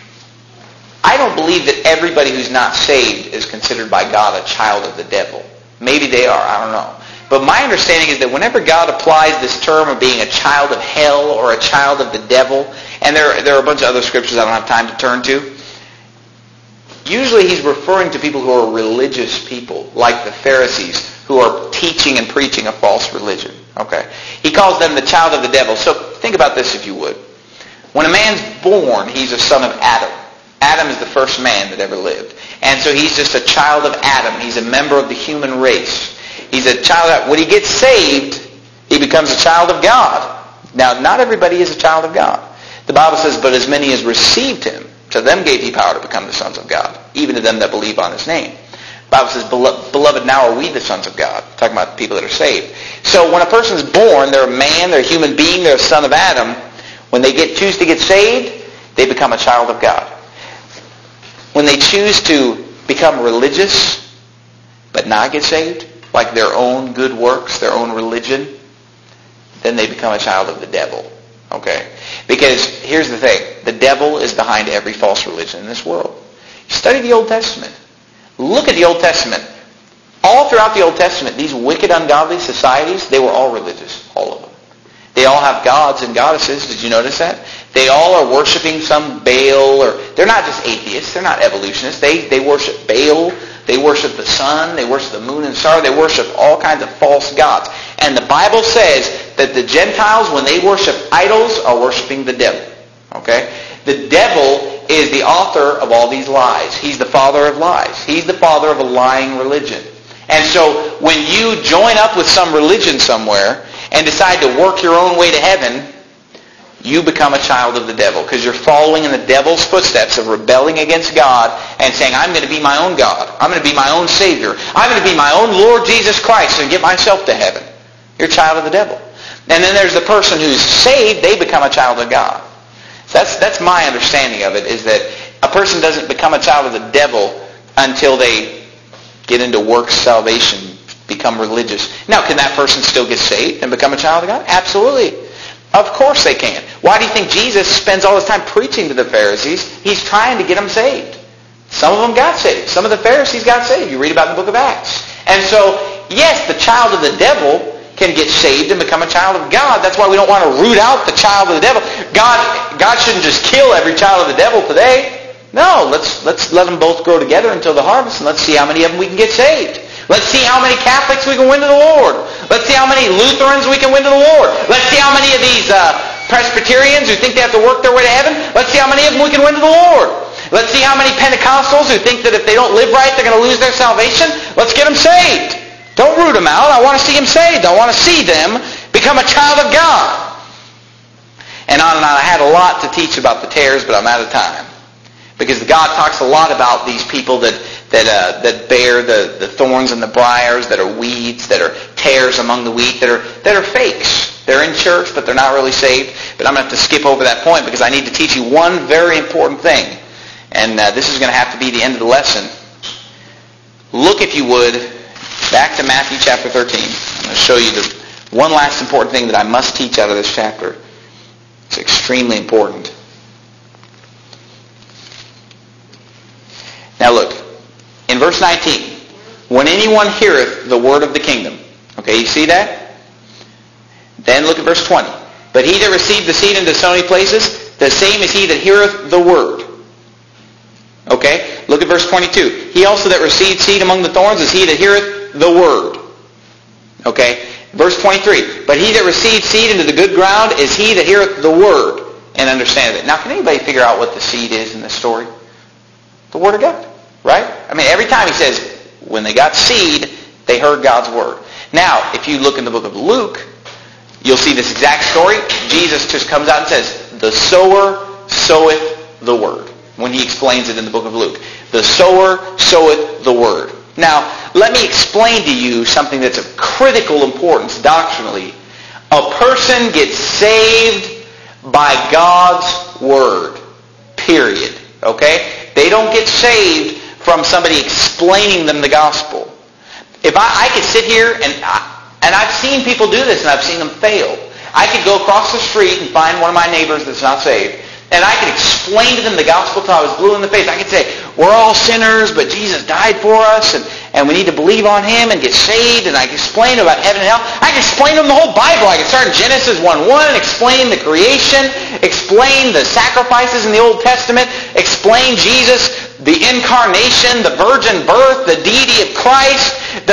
[SPEAKER 1] I don't believe that everybody who's not saved is considered by God a child of the devil. Maybe they are, I don't know. But my understanding is that whenever God applies this term of being a child of hell or a child of the devil, and there are a bunch of other scriptures I don't have time to turn to, usually he's referring to people who are religious people, like the Pharisees, who are teaching and preaching a false religion. Okay? He calls them the child of the devil. So think about this if you would. When a man's born, he's a son of Adam. Adam is the first man that ever lived. And so he's just a child of Adam. He's a member of the human race. He's a child of, when he gets saved, he becomes a child of God. Now, not everybody is a child of God. The Bible says, "But as many as received him, to them gave he power to become the sons of God, even to them that believe on his name." The Bible says, "Beloved, now are we the sons of God." Talking about people that are saved. So when a person's born, they're a man, they're a human being, they're a son of Adam. When they choose to get saved, they become a child of God. When they choose to become religious but not get saved, like their own good works, their own religion, then they become a child of the devil. Okay? Because here's the thing. The devil is behind every false religion in this world. Study the Old Testament. Look at the Old Testament. All throughout the Old Testament, these wicked, ungodly societies, they were all religious. All of them. They all have gods and goddesses. Did you notice that? They all are worshiping some Baal, or they're not just atheists. They're not evolutionists. They worship Baal. They worship the sun. They worship the moon and star. They worship all kinds of false gods. And the Bible says that the Gentiles, when they worship idols, are worshiping the devil. Okay? The devil is the author of all these lies. He's the father of lies. He's the father of a lying religion. And so when you join up with some religion somewhere and decide to work your own way to heaven, you become a child of the devil, because you're following in the devil's footsteps of rebelling against God and saying, I'm going to be my own God. I'm going to be my own Savior. I'm going to be my own Lord Jesus Christ and get myself to heaven. You're a child of the devil. And then there's the person who's saved. They become a child of God. So that's my understanding of it, is that a person doesn't become a child of the devil until they get into works salvation, become religious. Now, can that person still get saved and become a child of God? Absolutely. Of course they can. Why do you think Jesus spends all his time preaching to the Pharisees? He's trying to get them saved. Some of them got saved. Some of the Pharisees got saved. You read about in the book of Acts. And so, yes, the child of the devil can get saved and become a child of God. That's why we don't want to root out the child of the devil. God shouldn't just kill every child of the devil today. No, let's let them both grow together until the harvest, and let's see how many of them we can get saved. Let's see how many Catholics we can win to the Lord. Let's see how many Lutherans we can win to the Lord. Let's see how many of these Presbyterians who think they have to work their way to heaven, let's see how many of them we can win to the Lord. Let's see how many Pentecostals who think that if they don't live right, they're going to lose their salvation. Let's get them saved. Don't root them out. I want to see them saved. I want to see them become a child of God. And on and on. I had a lot to teach about the tares, but I'm out of time. Because God talks a lot about these people that that bear the thorns and the briars, that are weeds, that are tares among the wheat, that are fakes. They're in church, but they're not really saved. But I'm going to have to skip over that point because I need to teach you one very important thing. And this is going to have to be the end of the lesson. Look, if you would, back to Matthew chapter 13. I'm going to show you the one last important thing that I must teach out of this chapter. It's extremely important. Now look, in verse 19, when anyone heareth the word of the kingdom. Okay, you see that? Then look at verse 20. But he that received the seed into stony places, the same is he that heareth the word. Okay, look at verse 22. He also that received seed among the thorns is he that heareth the word. Okay, verse 23. But he that received seed into the good ground is he that heareth the word and understandeth it. Now, can anybody figure out what the seed is in this story? The word of God, right? I mean, every time he says, when they got seed, they heard God's word. Now, if you look in the book of Luke, you'll see this exact story. Jesus just comes out and says, the sower soweth the word, when he explains it in the book of Luke. The sower soweth the word. Now, let me explain to you something that's of critical importance doctrinally. A person gets saved by God's word, period. Okay? They don't get saved from somebody explaining them the gospel. If I could sit here, and I've seen people do this, and I've seen them fail. I could go across the street and find one of my neighbors that's not saved, and I could explain to them the gospel till I was blue in the face. I could say, we're all sinners, but Jesus died for us, and we need to believe on him and get saved, and I could explain about heaven and hell. I could explain to them the whole Bible. I could start in Genesis 1:1, explain the creation, explain the sacrifices in the Old Testament, explain Jesus, the incarnation, the virgin birth, the deity of Christ,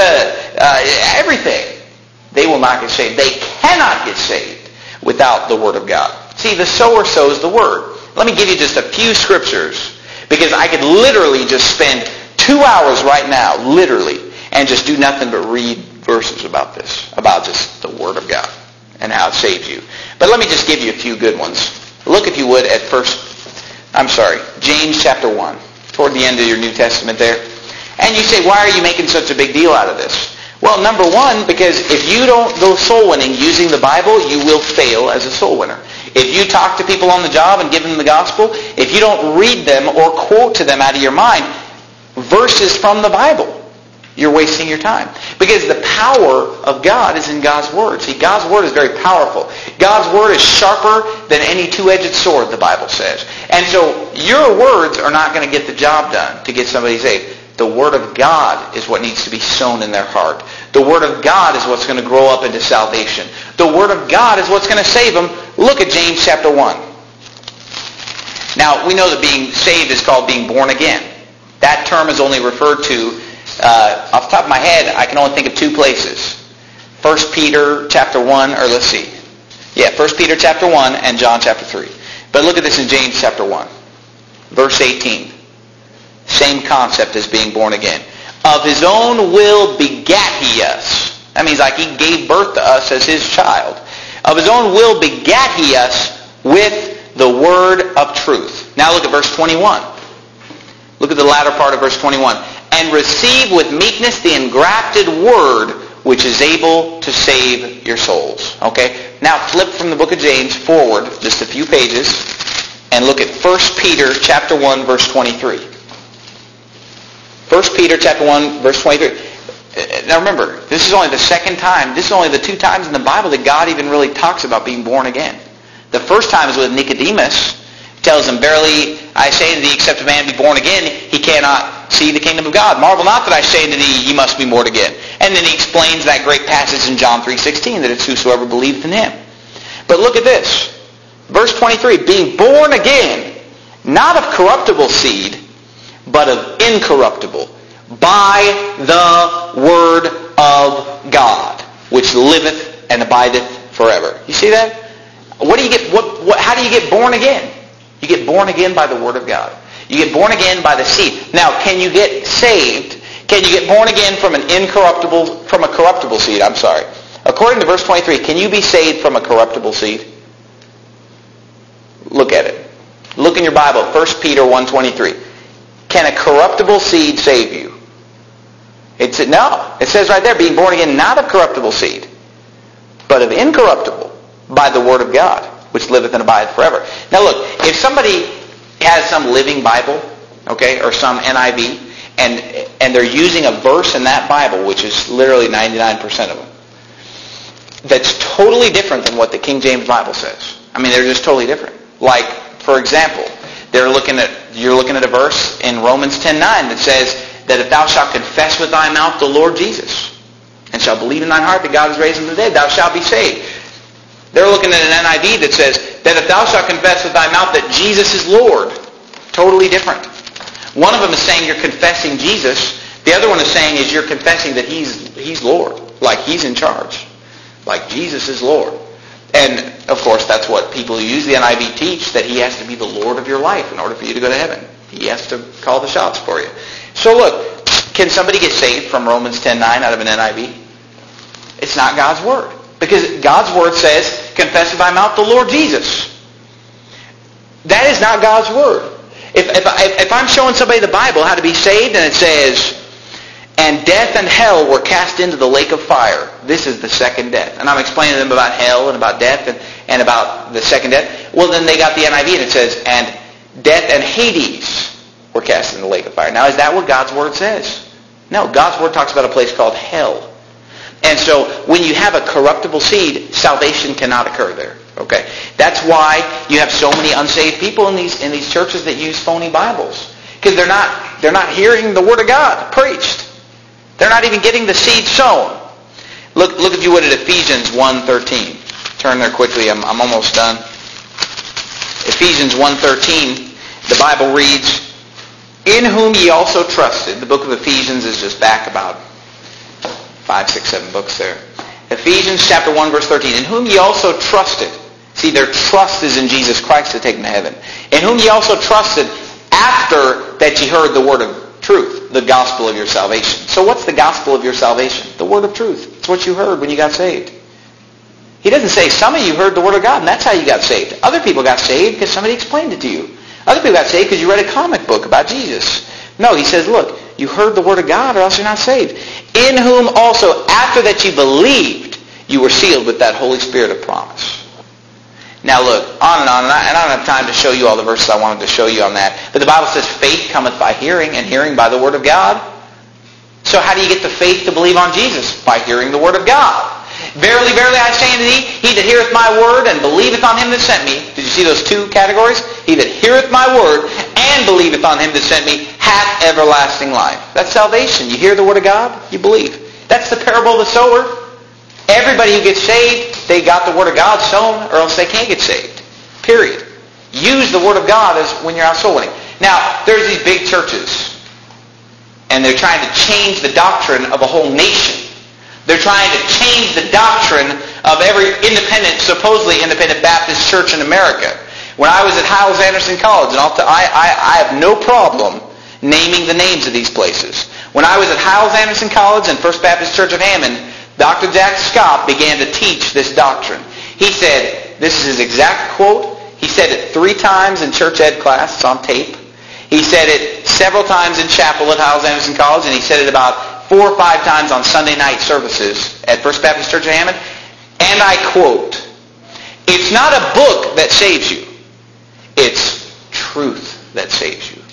[SPEAKER 1] everything. They will not get saved. They cannot get saved without the Word of God. See, the sower sows the Word. Let me give you just a few scriptures, because I could literally just spend 2 hours right now, literally, and just do nothing but read verses about this, about just the Word of God and how it saves you. But let me just give you a few good ones. Look, if you would, at James chapter 1, toward the end of your New Testament there. And you say, why are you making such a big deal out of this? Well, number one, because if you don't go soul winning using the Bible, you will fail as a soul winner. If you talk to people on the job and give them the gospel, if you don't read them or quote to them out of your mind verses from the Bible, you're wasting your time. Because the power of God is in God's Word. See, God's Word is very powerful. God's Word is sharper than any two-edged sword, the Bible says. And so your words are not going to get the job done to get somebody saved. The Word of God is what needs to be sown in their heart. The Word of God is what's going to grow up into salvation. The Word of God is what's going to save them. Look at James chapter 1. Now, we know that being saved is called being born again. That term is only referred to, off the top of my head, I can only think of two places. 1 Peter chapter 1, or let's see. Yeah, 1 Peter chapter 1 and John chapter 3. But look at this in James chapter 1, verse 18. Same concept as being born again. Of his own will begat he us. That means like he gave birth to us as his child. Of his own will begat he us with the word of truth. Now look at verse 21. Look at the latter part of verse 21. And receive with meekness the engrafted word which is able to save your souls. Okay? Now flip from the book of James forward just a few pages and look at 1 Peter chapter 1 verse 23. 1 Peter chapter 1, verse 23. Now remember, this is only the second time, this is only the two times in the Bible that God even really talks about being born again. The first time is with Nicodemus. He tells him, verily I say to thee, except a man be born again, he cannot see the kingdom of God. Marvel not that I say unto thee, ye must be born again. And then he explains that great passage in John 3:16, that it's whosoever believeth in him. But look at this. Verse 23, being born again, not of corruptible seed, but of incorruptible, by the word of God, which liveth and abideth forever. You see that? What do you get? How do you get born again? You get born again by the word of God. You get born again by the seed. Now, can you get saved? Can you get born again from a corruptible seed? I'm sorry. According to verse 23, can you be saved from a corruptible seed? Look at it. Look in your Bible, 1 Peter 1:23. can a corruptible seed save you? No. It says right there, being born again, not of corruptible seed, but of incorruptible, by the word of God, which liveth and abideth forever. Now look, if somebody has some Living Bible, okay, or some NIV, and they're using a verse in that Bible, which is literally 99% of them, that's totally different than what the King James Bible says. I mean, they're just totally different. Like, for example, you're looking at a verse in Romans 10:9 that says that if thou shalt confess with thy mouth the Lord Jesus, and shalt believe in thine heart that God is raised from the dead, thou shalt be saved. They're looking at an NIV that says that if thou shalt confess with thy mouth that Jesus is Lord. Totally different. One of them is saying you're confessing Jesus. The other one is saying is you're confessing that He's Lord. Like He's in charge. Like Jesus is Lord. And, of course, that's what people who use the NIV teach, that He has to be the Lord of your life in order for you to go to heaven. He has to call the shots for you. So look, can somebody get saved from Romans 10:9 out of an NIV? It's not God's Word. Because God's Word says, confess with thy mouth the Lord Jesus. That is not God's Word. If I'm showing somebody the Bible how to be saved, and it says, and death and hell were cast into the lake of fire. This is the second death. And I'm explaining to them about hell and about death and about the second death. Well, then they got the NIV and it says, and death and Hades were cast into the lake of fire. Now, is that what God's Word says? No, God's Word talks about a place called hell. And so when you have a corruptible seed, salvation cannot occur there. Okay? That's why you have so many unsaved people in these churches that use phony Bibles. Because they're not hearing the Word of God preached. They're not even getting the seed sown. Look if you would at Ephesians 1:13. Turn there quickly. I'm almost done. Ephesians 1:13, the Bible reads, in whom ye also trusted. The book of Ephesians is just back about 5, 6, 7 books there. Ephesians chapter 1, verse 13. In whom ye also trusted. See, their trust is in Jesus Christ to take them to heaven. In whom ye also trusted after that ye heard the word of truth, the gospel of your salvation. So what's the gospel of your salvation? The word of truth. It's what you heard when you got saved. He doesn't say some of you heard the word of God and that's how you got saved. Other people got saved because somebody explained it to you. Other people got saved because you read a comic book about Jesus. No, he says, look, you heard the word of God or else you're not saved. In whom also, after that you believed, you were sealed with that Holy Spirit of promise. Now look, on, and I don't have time to show you all the verses I wanted to show you on that. But the Bible says faith cometh by hearing, and hearing by the word of God. So how do you get the faith to believe on Jesus? By hearing the word of God. Verily, verily, I say unto thee, he that heareth my word and believeth on him that sent me. Did you see those two categories? He that heareth my word and believeth on him that sent me hath everlasting life. That's salvation. You hear the word of God, you believe. That's the parable of the sower. Everybody who gets saved, they got the word of God sown, or else they can't get saved. Period. Use the word of God as when you're out soul winning. Now, there's these big churches, and they're trying to change the doctrine of a whole nation. They're trying to change the doctrine of every supposedly independent Baptist church in America. When I was at Hyles-Anderson College, and I have no problem naming the names of these places. When I was at Hyles-Anderson College and First Baptist Church of Hammond, Dr. Jack Scott began to teach this doctrine. He said, this is his exact quote, he said it 3 times in church ed class, it's on tape. He said it several times in chapel at Hyles-Anderson College, and he said it about 4 or 5 times on Sunday night services at First Baptist Church of Hammond. And I quote, it's not a book that saves you. It's truth that saves you.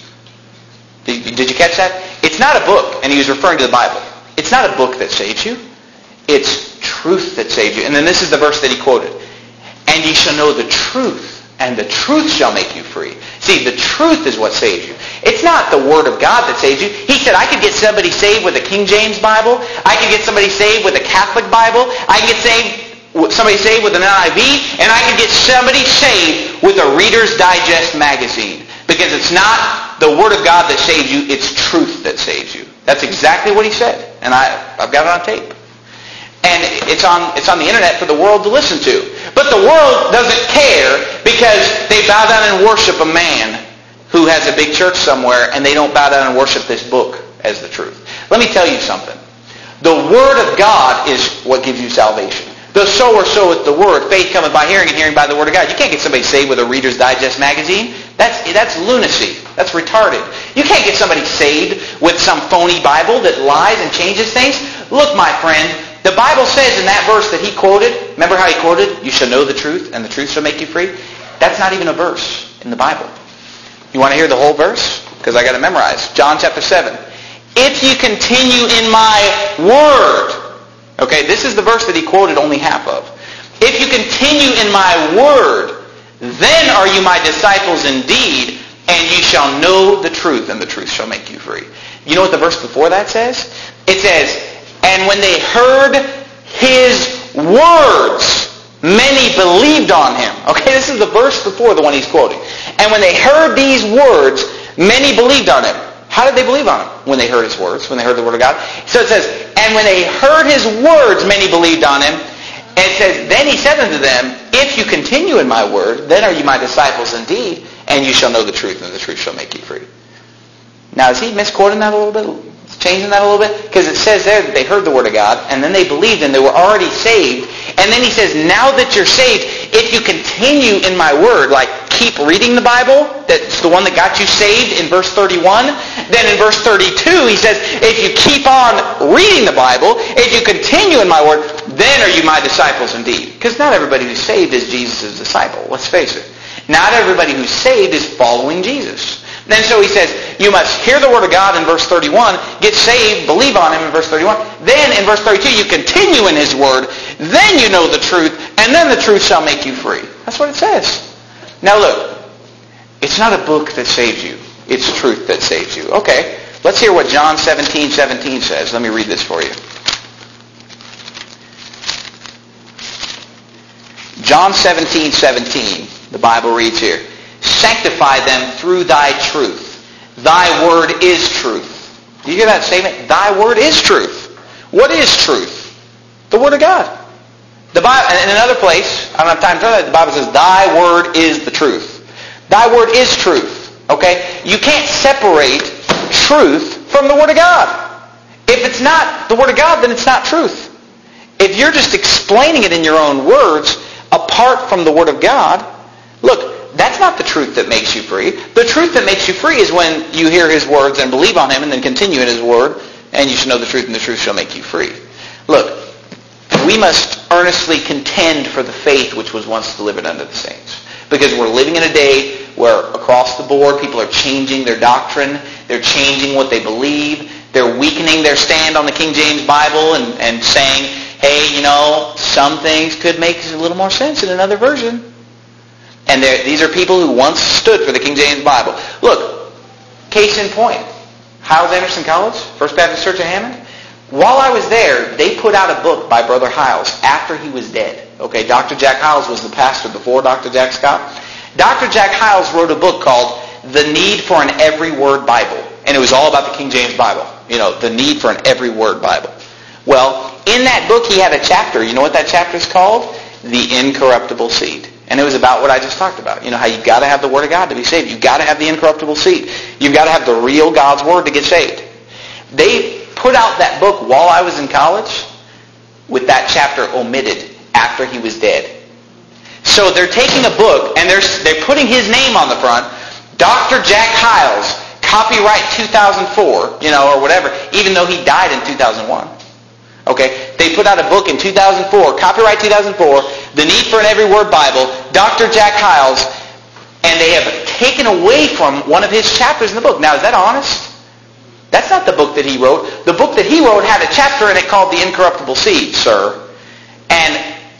[SPEAKER 1] Did you catch that? It's not a book, and he was referring to the Bible. It's not a book that saves you. It's truth that saves you. And then this is the verse that he quoted. And ye shall know the truth, and the truth shall make you free. See, the truth is what saves you. It's not the Word of God that saves you. He said, I could get somebody saved with a King James Bible. I could get somebody saved with a Catholic Bible. I could get somebody saved with an NIV. And I could get somebody saved with a Reader's Digest magazine. Because it's not the Word of God that saves you. It's truth that saves you. That's exactly what he said. And I've got it on tape. And it's on the internet for the world to listen to. But the world doesn't care because they bow down and worship a man who has a big church somewhere, and they don't bow down and worship this book as the truth. Let me tell you something. The Word of God is what gives you salvation. The sower soweth the word. Faith cometh by hearing, and hearing by the Word of God. You can't get somebody saved with a Reader's Digest magazine. That's lunacy. That's retarded. You can't get somebody saved with some phony Bible that lies and changes things. Look, my friend, the Bible says in that verse that he quoted, remember how he quoted, you shall know the truth, and the truth shall make you free? That's not even a verse in the Bible. You want to hear the whole verse? Because I got it memorized. John chapter 7. If you continue in my word. Okay, this is the verse that he quoted only half of. If you continue in my word, then are you my disciples indeed, and you shall know the truth, and the truth shall make you free. You know what the verse before that says? It says, and when they heard his words, many believed on him. Okay, this is the verse before the one he's quoting. And when they heard these words, many believed on him. How did they believe on him? When they heard his words, when they heard the word of God. So it says, and when they heard his words, many believed on him. And it says, then he said unto them, if you continue in my word, then are you my disciples indeed, and you shall know the truth, and the truth shall make you free. Now, is he misquoting that a little bit? Changing that a little bit? Because it says there that they heard the word of God, and then they believed, and they were already saved. And then he says, now that you're saved, if you continue in my word, like keep reading the Bible, that's the one that got you saved in verse 31. Then in verse 32, he says, if you keep on reading the Bible, if you continue in my word, then are you my disciples indeed. Because not everybody who's saved is Jesus' disciple. Let's face it. Not everybody who's saved is following Jesus. Then so he says, you must hear the word of God in verse 31, get saved, believe on him in verse 31. Then in verse 32, you continue in his word, then you know the truth, and then the truth shall make you free. That's what it says. Now look, it's not a book that saves you. It's truth that saves you. Okay, let's hear what John 17:17 says. Let me read this for you. John 17:17, the Bible reads here, sanctify them through thy truth. Thy word is truth. Do you hear that statement? Thy word is truth. What is truth? The word of God. The Bible, in another place, I don't have time to tell that, the Bible says, thy word is the truth. Thy word is truth. Okay? You can't separate truth from the word of God. If it's not the word of God, then it's not truth. If you're just explaining it in your own words, apart from the word of God, look, that's not the truth that makes you free. The truth that makes you free is when you hear his words and believe on him and then continue in his word, and you shall know the truth, and the truth shall make you free. Look, we must earnestly contend for the faith which was once delivered unto the saints. Because we're living in a day where across the board people are changing their doctrine, they're changing what they believe, they're weakening their stand on the King James Bible and saying, hey, you know, some things could make a little more sense in another version. And these are people who once stood for the King James Bible. Look, case in point, Hyles-Anderson College, First Baptist Church of Hammond. While I was there, they put out a book by Brother Hyles after he was dead. Okay, Dr. Jack Hyles was the pastor before Dr. Jack Scott. Dr. Jack Hyles wrote a book called The Need for an Every Word Bible. And it was all about the King James Bible. You know, the need for an every word Bible. Well, in that book he had a chapter. You know what that chapter is called? The Incorruptible Seed. And it was about what I just talked about. You know, how you've got to have the Word of God to be saved. You've got to have the incorruptible seed. You've got to have the real God's Word to get saved. They put out that book while I was in college with that chapter omitted after he was dead. So they're taking a book and they're putting his name on the front, Dr. Jack Hyles, copyright 2004, you know, or whatever, even though he died in 2001. Okay, they put out a book in 2004, copyright 2004, The Need for an Every Word Bible, Dr. Jack Hyles, and they have taken away from one of his chapters in the book. Now, is that honest? That's not the book that he wrote. The book that he wrote had a chapter in it called The Incorruptible Seed, sir. And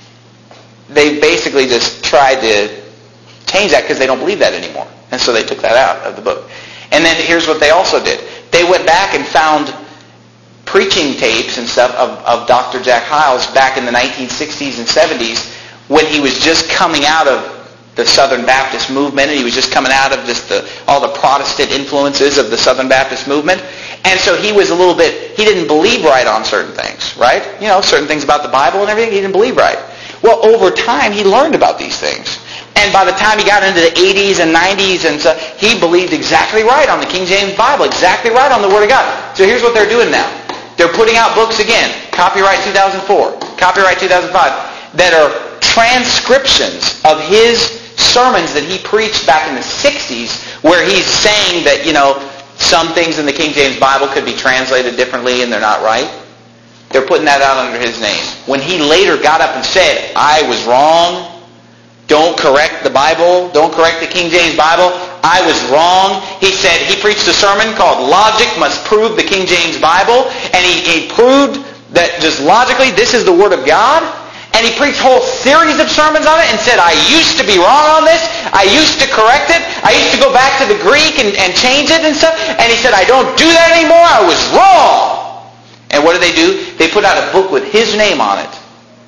[SPEAKER 1] they basically just tried to change that because they don't believe that anymore. And so they took that out of the book. And then here's what they also did. They went back and found preaching tapes and stuff of Dr. Jack Hyles back in the 1960s and 70s when he was just coming out of the Southern Baptist movement, and he was just coming out of just all the Protestant influences of the Southern Baptist movement. And so he was he didn't believe right on certain things, right? You know, certain things about the Bible and everything, he didn't believe right. Well, over time, he learned about these things. And by the time he got into the 80s and 90s, and so, he believed exactly right on the King James Bible, exactly right on the Word of God. So here's what they're doing now. They're putting out books again, copyright 2004, copyright 2005, that are transcriptions of his sermons that he preached back in the 60s where he's saying that, some things in the King James Bible could be translated differently and they're not right. They're putting that out under his name. When he later got up and said, I was wrong, don't correct the Bible, don't correct the King James Bible, I was wrong. He said, he preached a sermon called Logic Must Prove the King James Bible, and he proved that just logically this is the Word of God. And he preached a whole series of sermons on it and said, I used to be wrong on this. I used to correct it. I used to go back to the Greek and change it and stuff. And he said, I don't do that anymore. I was wrong. And what do? They put out a book with his name on it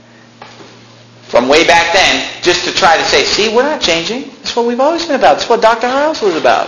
[SPEAKER 1] from way back then, just to try to say, see, we're not changing. That's what we've always been about. That's what Dr. Hiles was about.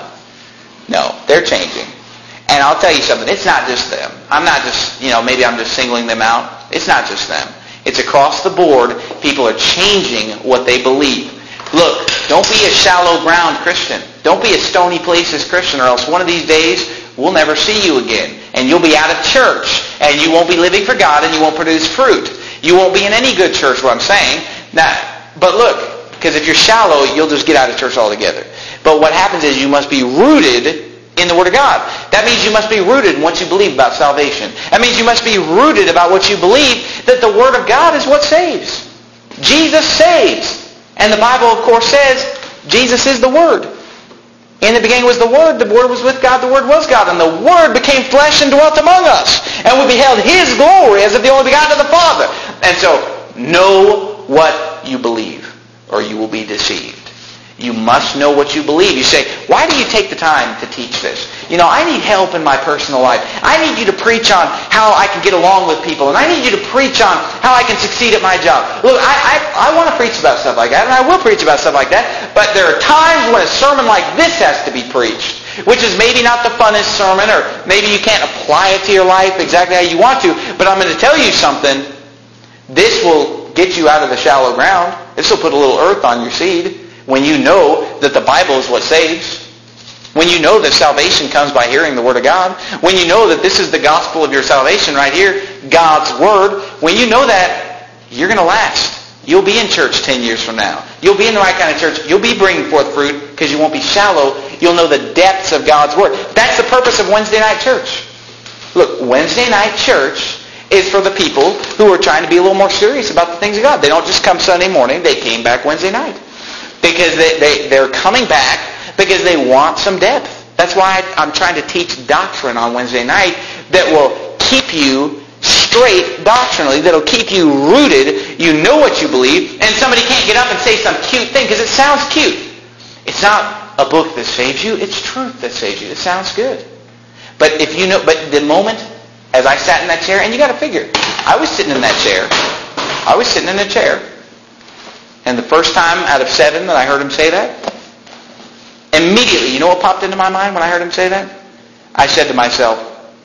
[SPEAKER 1] No, they're changing. And I'll tell you something. It's not just them. I'm not just, maybe I'm just singling them out. It's not just them. It's across the board. People are changing what they believe. Look, don't be a shallow ground Christian. Don't be a stony places Christian, or else one of these days we'll never see you again. And you'll be out of church. And you won't be living for God, and you won't produce fruit. You won't be in any good church, what I'm saying. Now, but look, because if you're shallow, you'll just get out of church altogether. But what happens is you must be rooted in the Word of God. That means you must be rooted in what you believe about salvation. That means you must be rooted about what you believe, that the Word of God is what saves. Jesus saves. And the Bible, of course, says Jesus is the Word. In the beginning was the Word was with God, the Word was God, and the Word became flesh and dwelt among us. And we beheld His glory as of the only begotten of the Father. And so, know what you believe, or you will be deceived. You must know what you believe. You say, why do you take the time to teach this? I need help in my personal life. I need you to preach on how I can get along with people. And I need you to preach on how I can succeed at my job. Look, I want to preach about stuff like that, and I will preach about stuff like that. But there are times when a sermon like this has to be preached, which is maybe not the funnest sermon, or maybe you can't apply it to your life exactly how you want to. But I'm going to tell you something. This will get you out of the shallow ground. This will put a little earth on your seed. When you know that the Bible is what saves, when you know that salvation comes by hearing the Word of God, when you know that this is the gospel of your salvation right here, God's Word, when you know that, you're going to last. You'll be in church 10 years from now. You'll be in the right kind of church. You'll be bringing forth fruit because you won't be shallow. You'll know the depths of God's Word. That's the purpose of Wednesday night church. Look, Wednesday night church is for the people who are trying to be a little more serious about the things of God. They don't just come Sunday morning. They came back Wednesday night. Because they're coming back because they want some depth. That's why I'm trying to teach doctrine on Wednesday night that will keep you straight doctrinally, that will keep you rooted. You know what you believe, and somebody can't get up and say some cute thing because it sounds cute. It's not a book that saves you. It's truth that saves you. It sounds good. But the moment, as I sat in that chair, and you got to figure, I was sitting in that chair. And the first time out of 7 that I heard him say that, immediately, you know what popped into my mind when I heard him say that? I said to myself,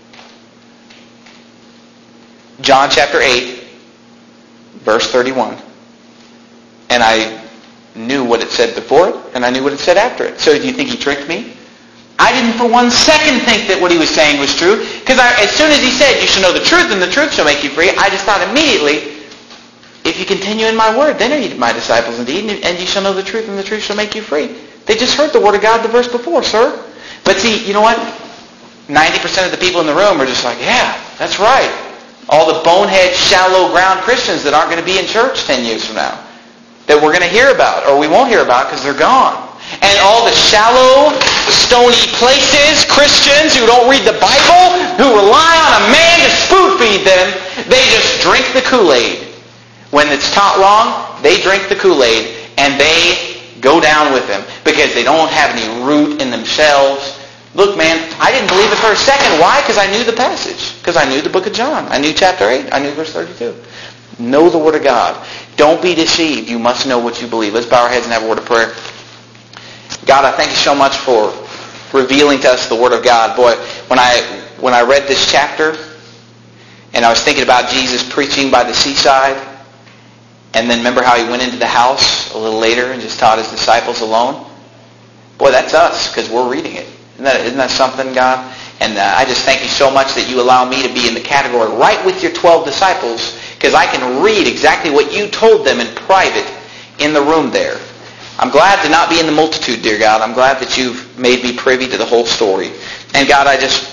[SPEAKER 1] John chapter 8, verse 31. And I knew what it said before it, and I knew what it said after it. So do you think he tricked me? I didn't for one second think that what he was saying was true, because as soon as he said, you shall know the truth, and the truth shall make you free, I just thought immediately, if you continue in my word, then are you my disciples indeed, and you shall know the truth, and the truth shall make you free. They just heard the Word of God the verse before, sir. But see, you know what? 90% of the people in the room are just like, yeah, that's right. All the bonehead, shallow ground Christians that aren't going to be in church 10 years from now, that we're going to hear about, or we won't hear about because they're gone. And all the shallow, stony places, Christians who don't read the Bible, who rely on a man to spoon feed them, they just drink the Kool-Aid. When it's taught wrong, they drink the Kool-Aid and they go down with them because they don't have any root in themselves. Look, man, I didn't believe it for a second. Why? Because I knew the passage. Because I knew the book of John. I knew chapter 8. I knew verse 32. Know the Word of God. Don't be deceived. You must know what you believe. Let's bow our heads and have a word of prayer. God, I thank you so much for revealing to us the Word of God. Boy, when I read this chapter and I was thinking about Jesus preaching by the seaside, and then remember how he went into the house a little later and just taught his disciples alone? Boy, that's us because we're reading it. Isn't that something, God? And I just thank you so much that you allow me to be in the category right with your 12 disciples because I can read exactly what you told them in private in the room there. I'm glad to not be in the multitude, dear God. I'm glad that you've made me privy to the whole story. And God, I just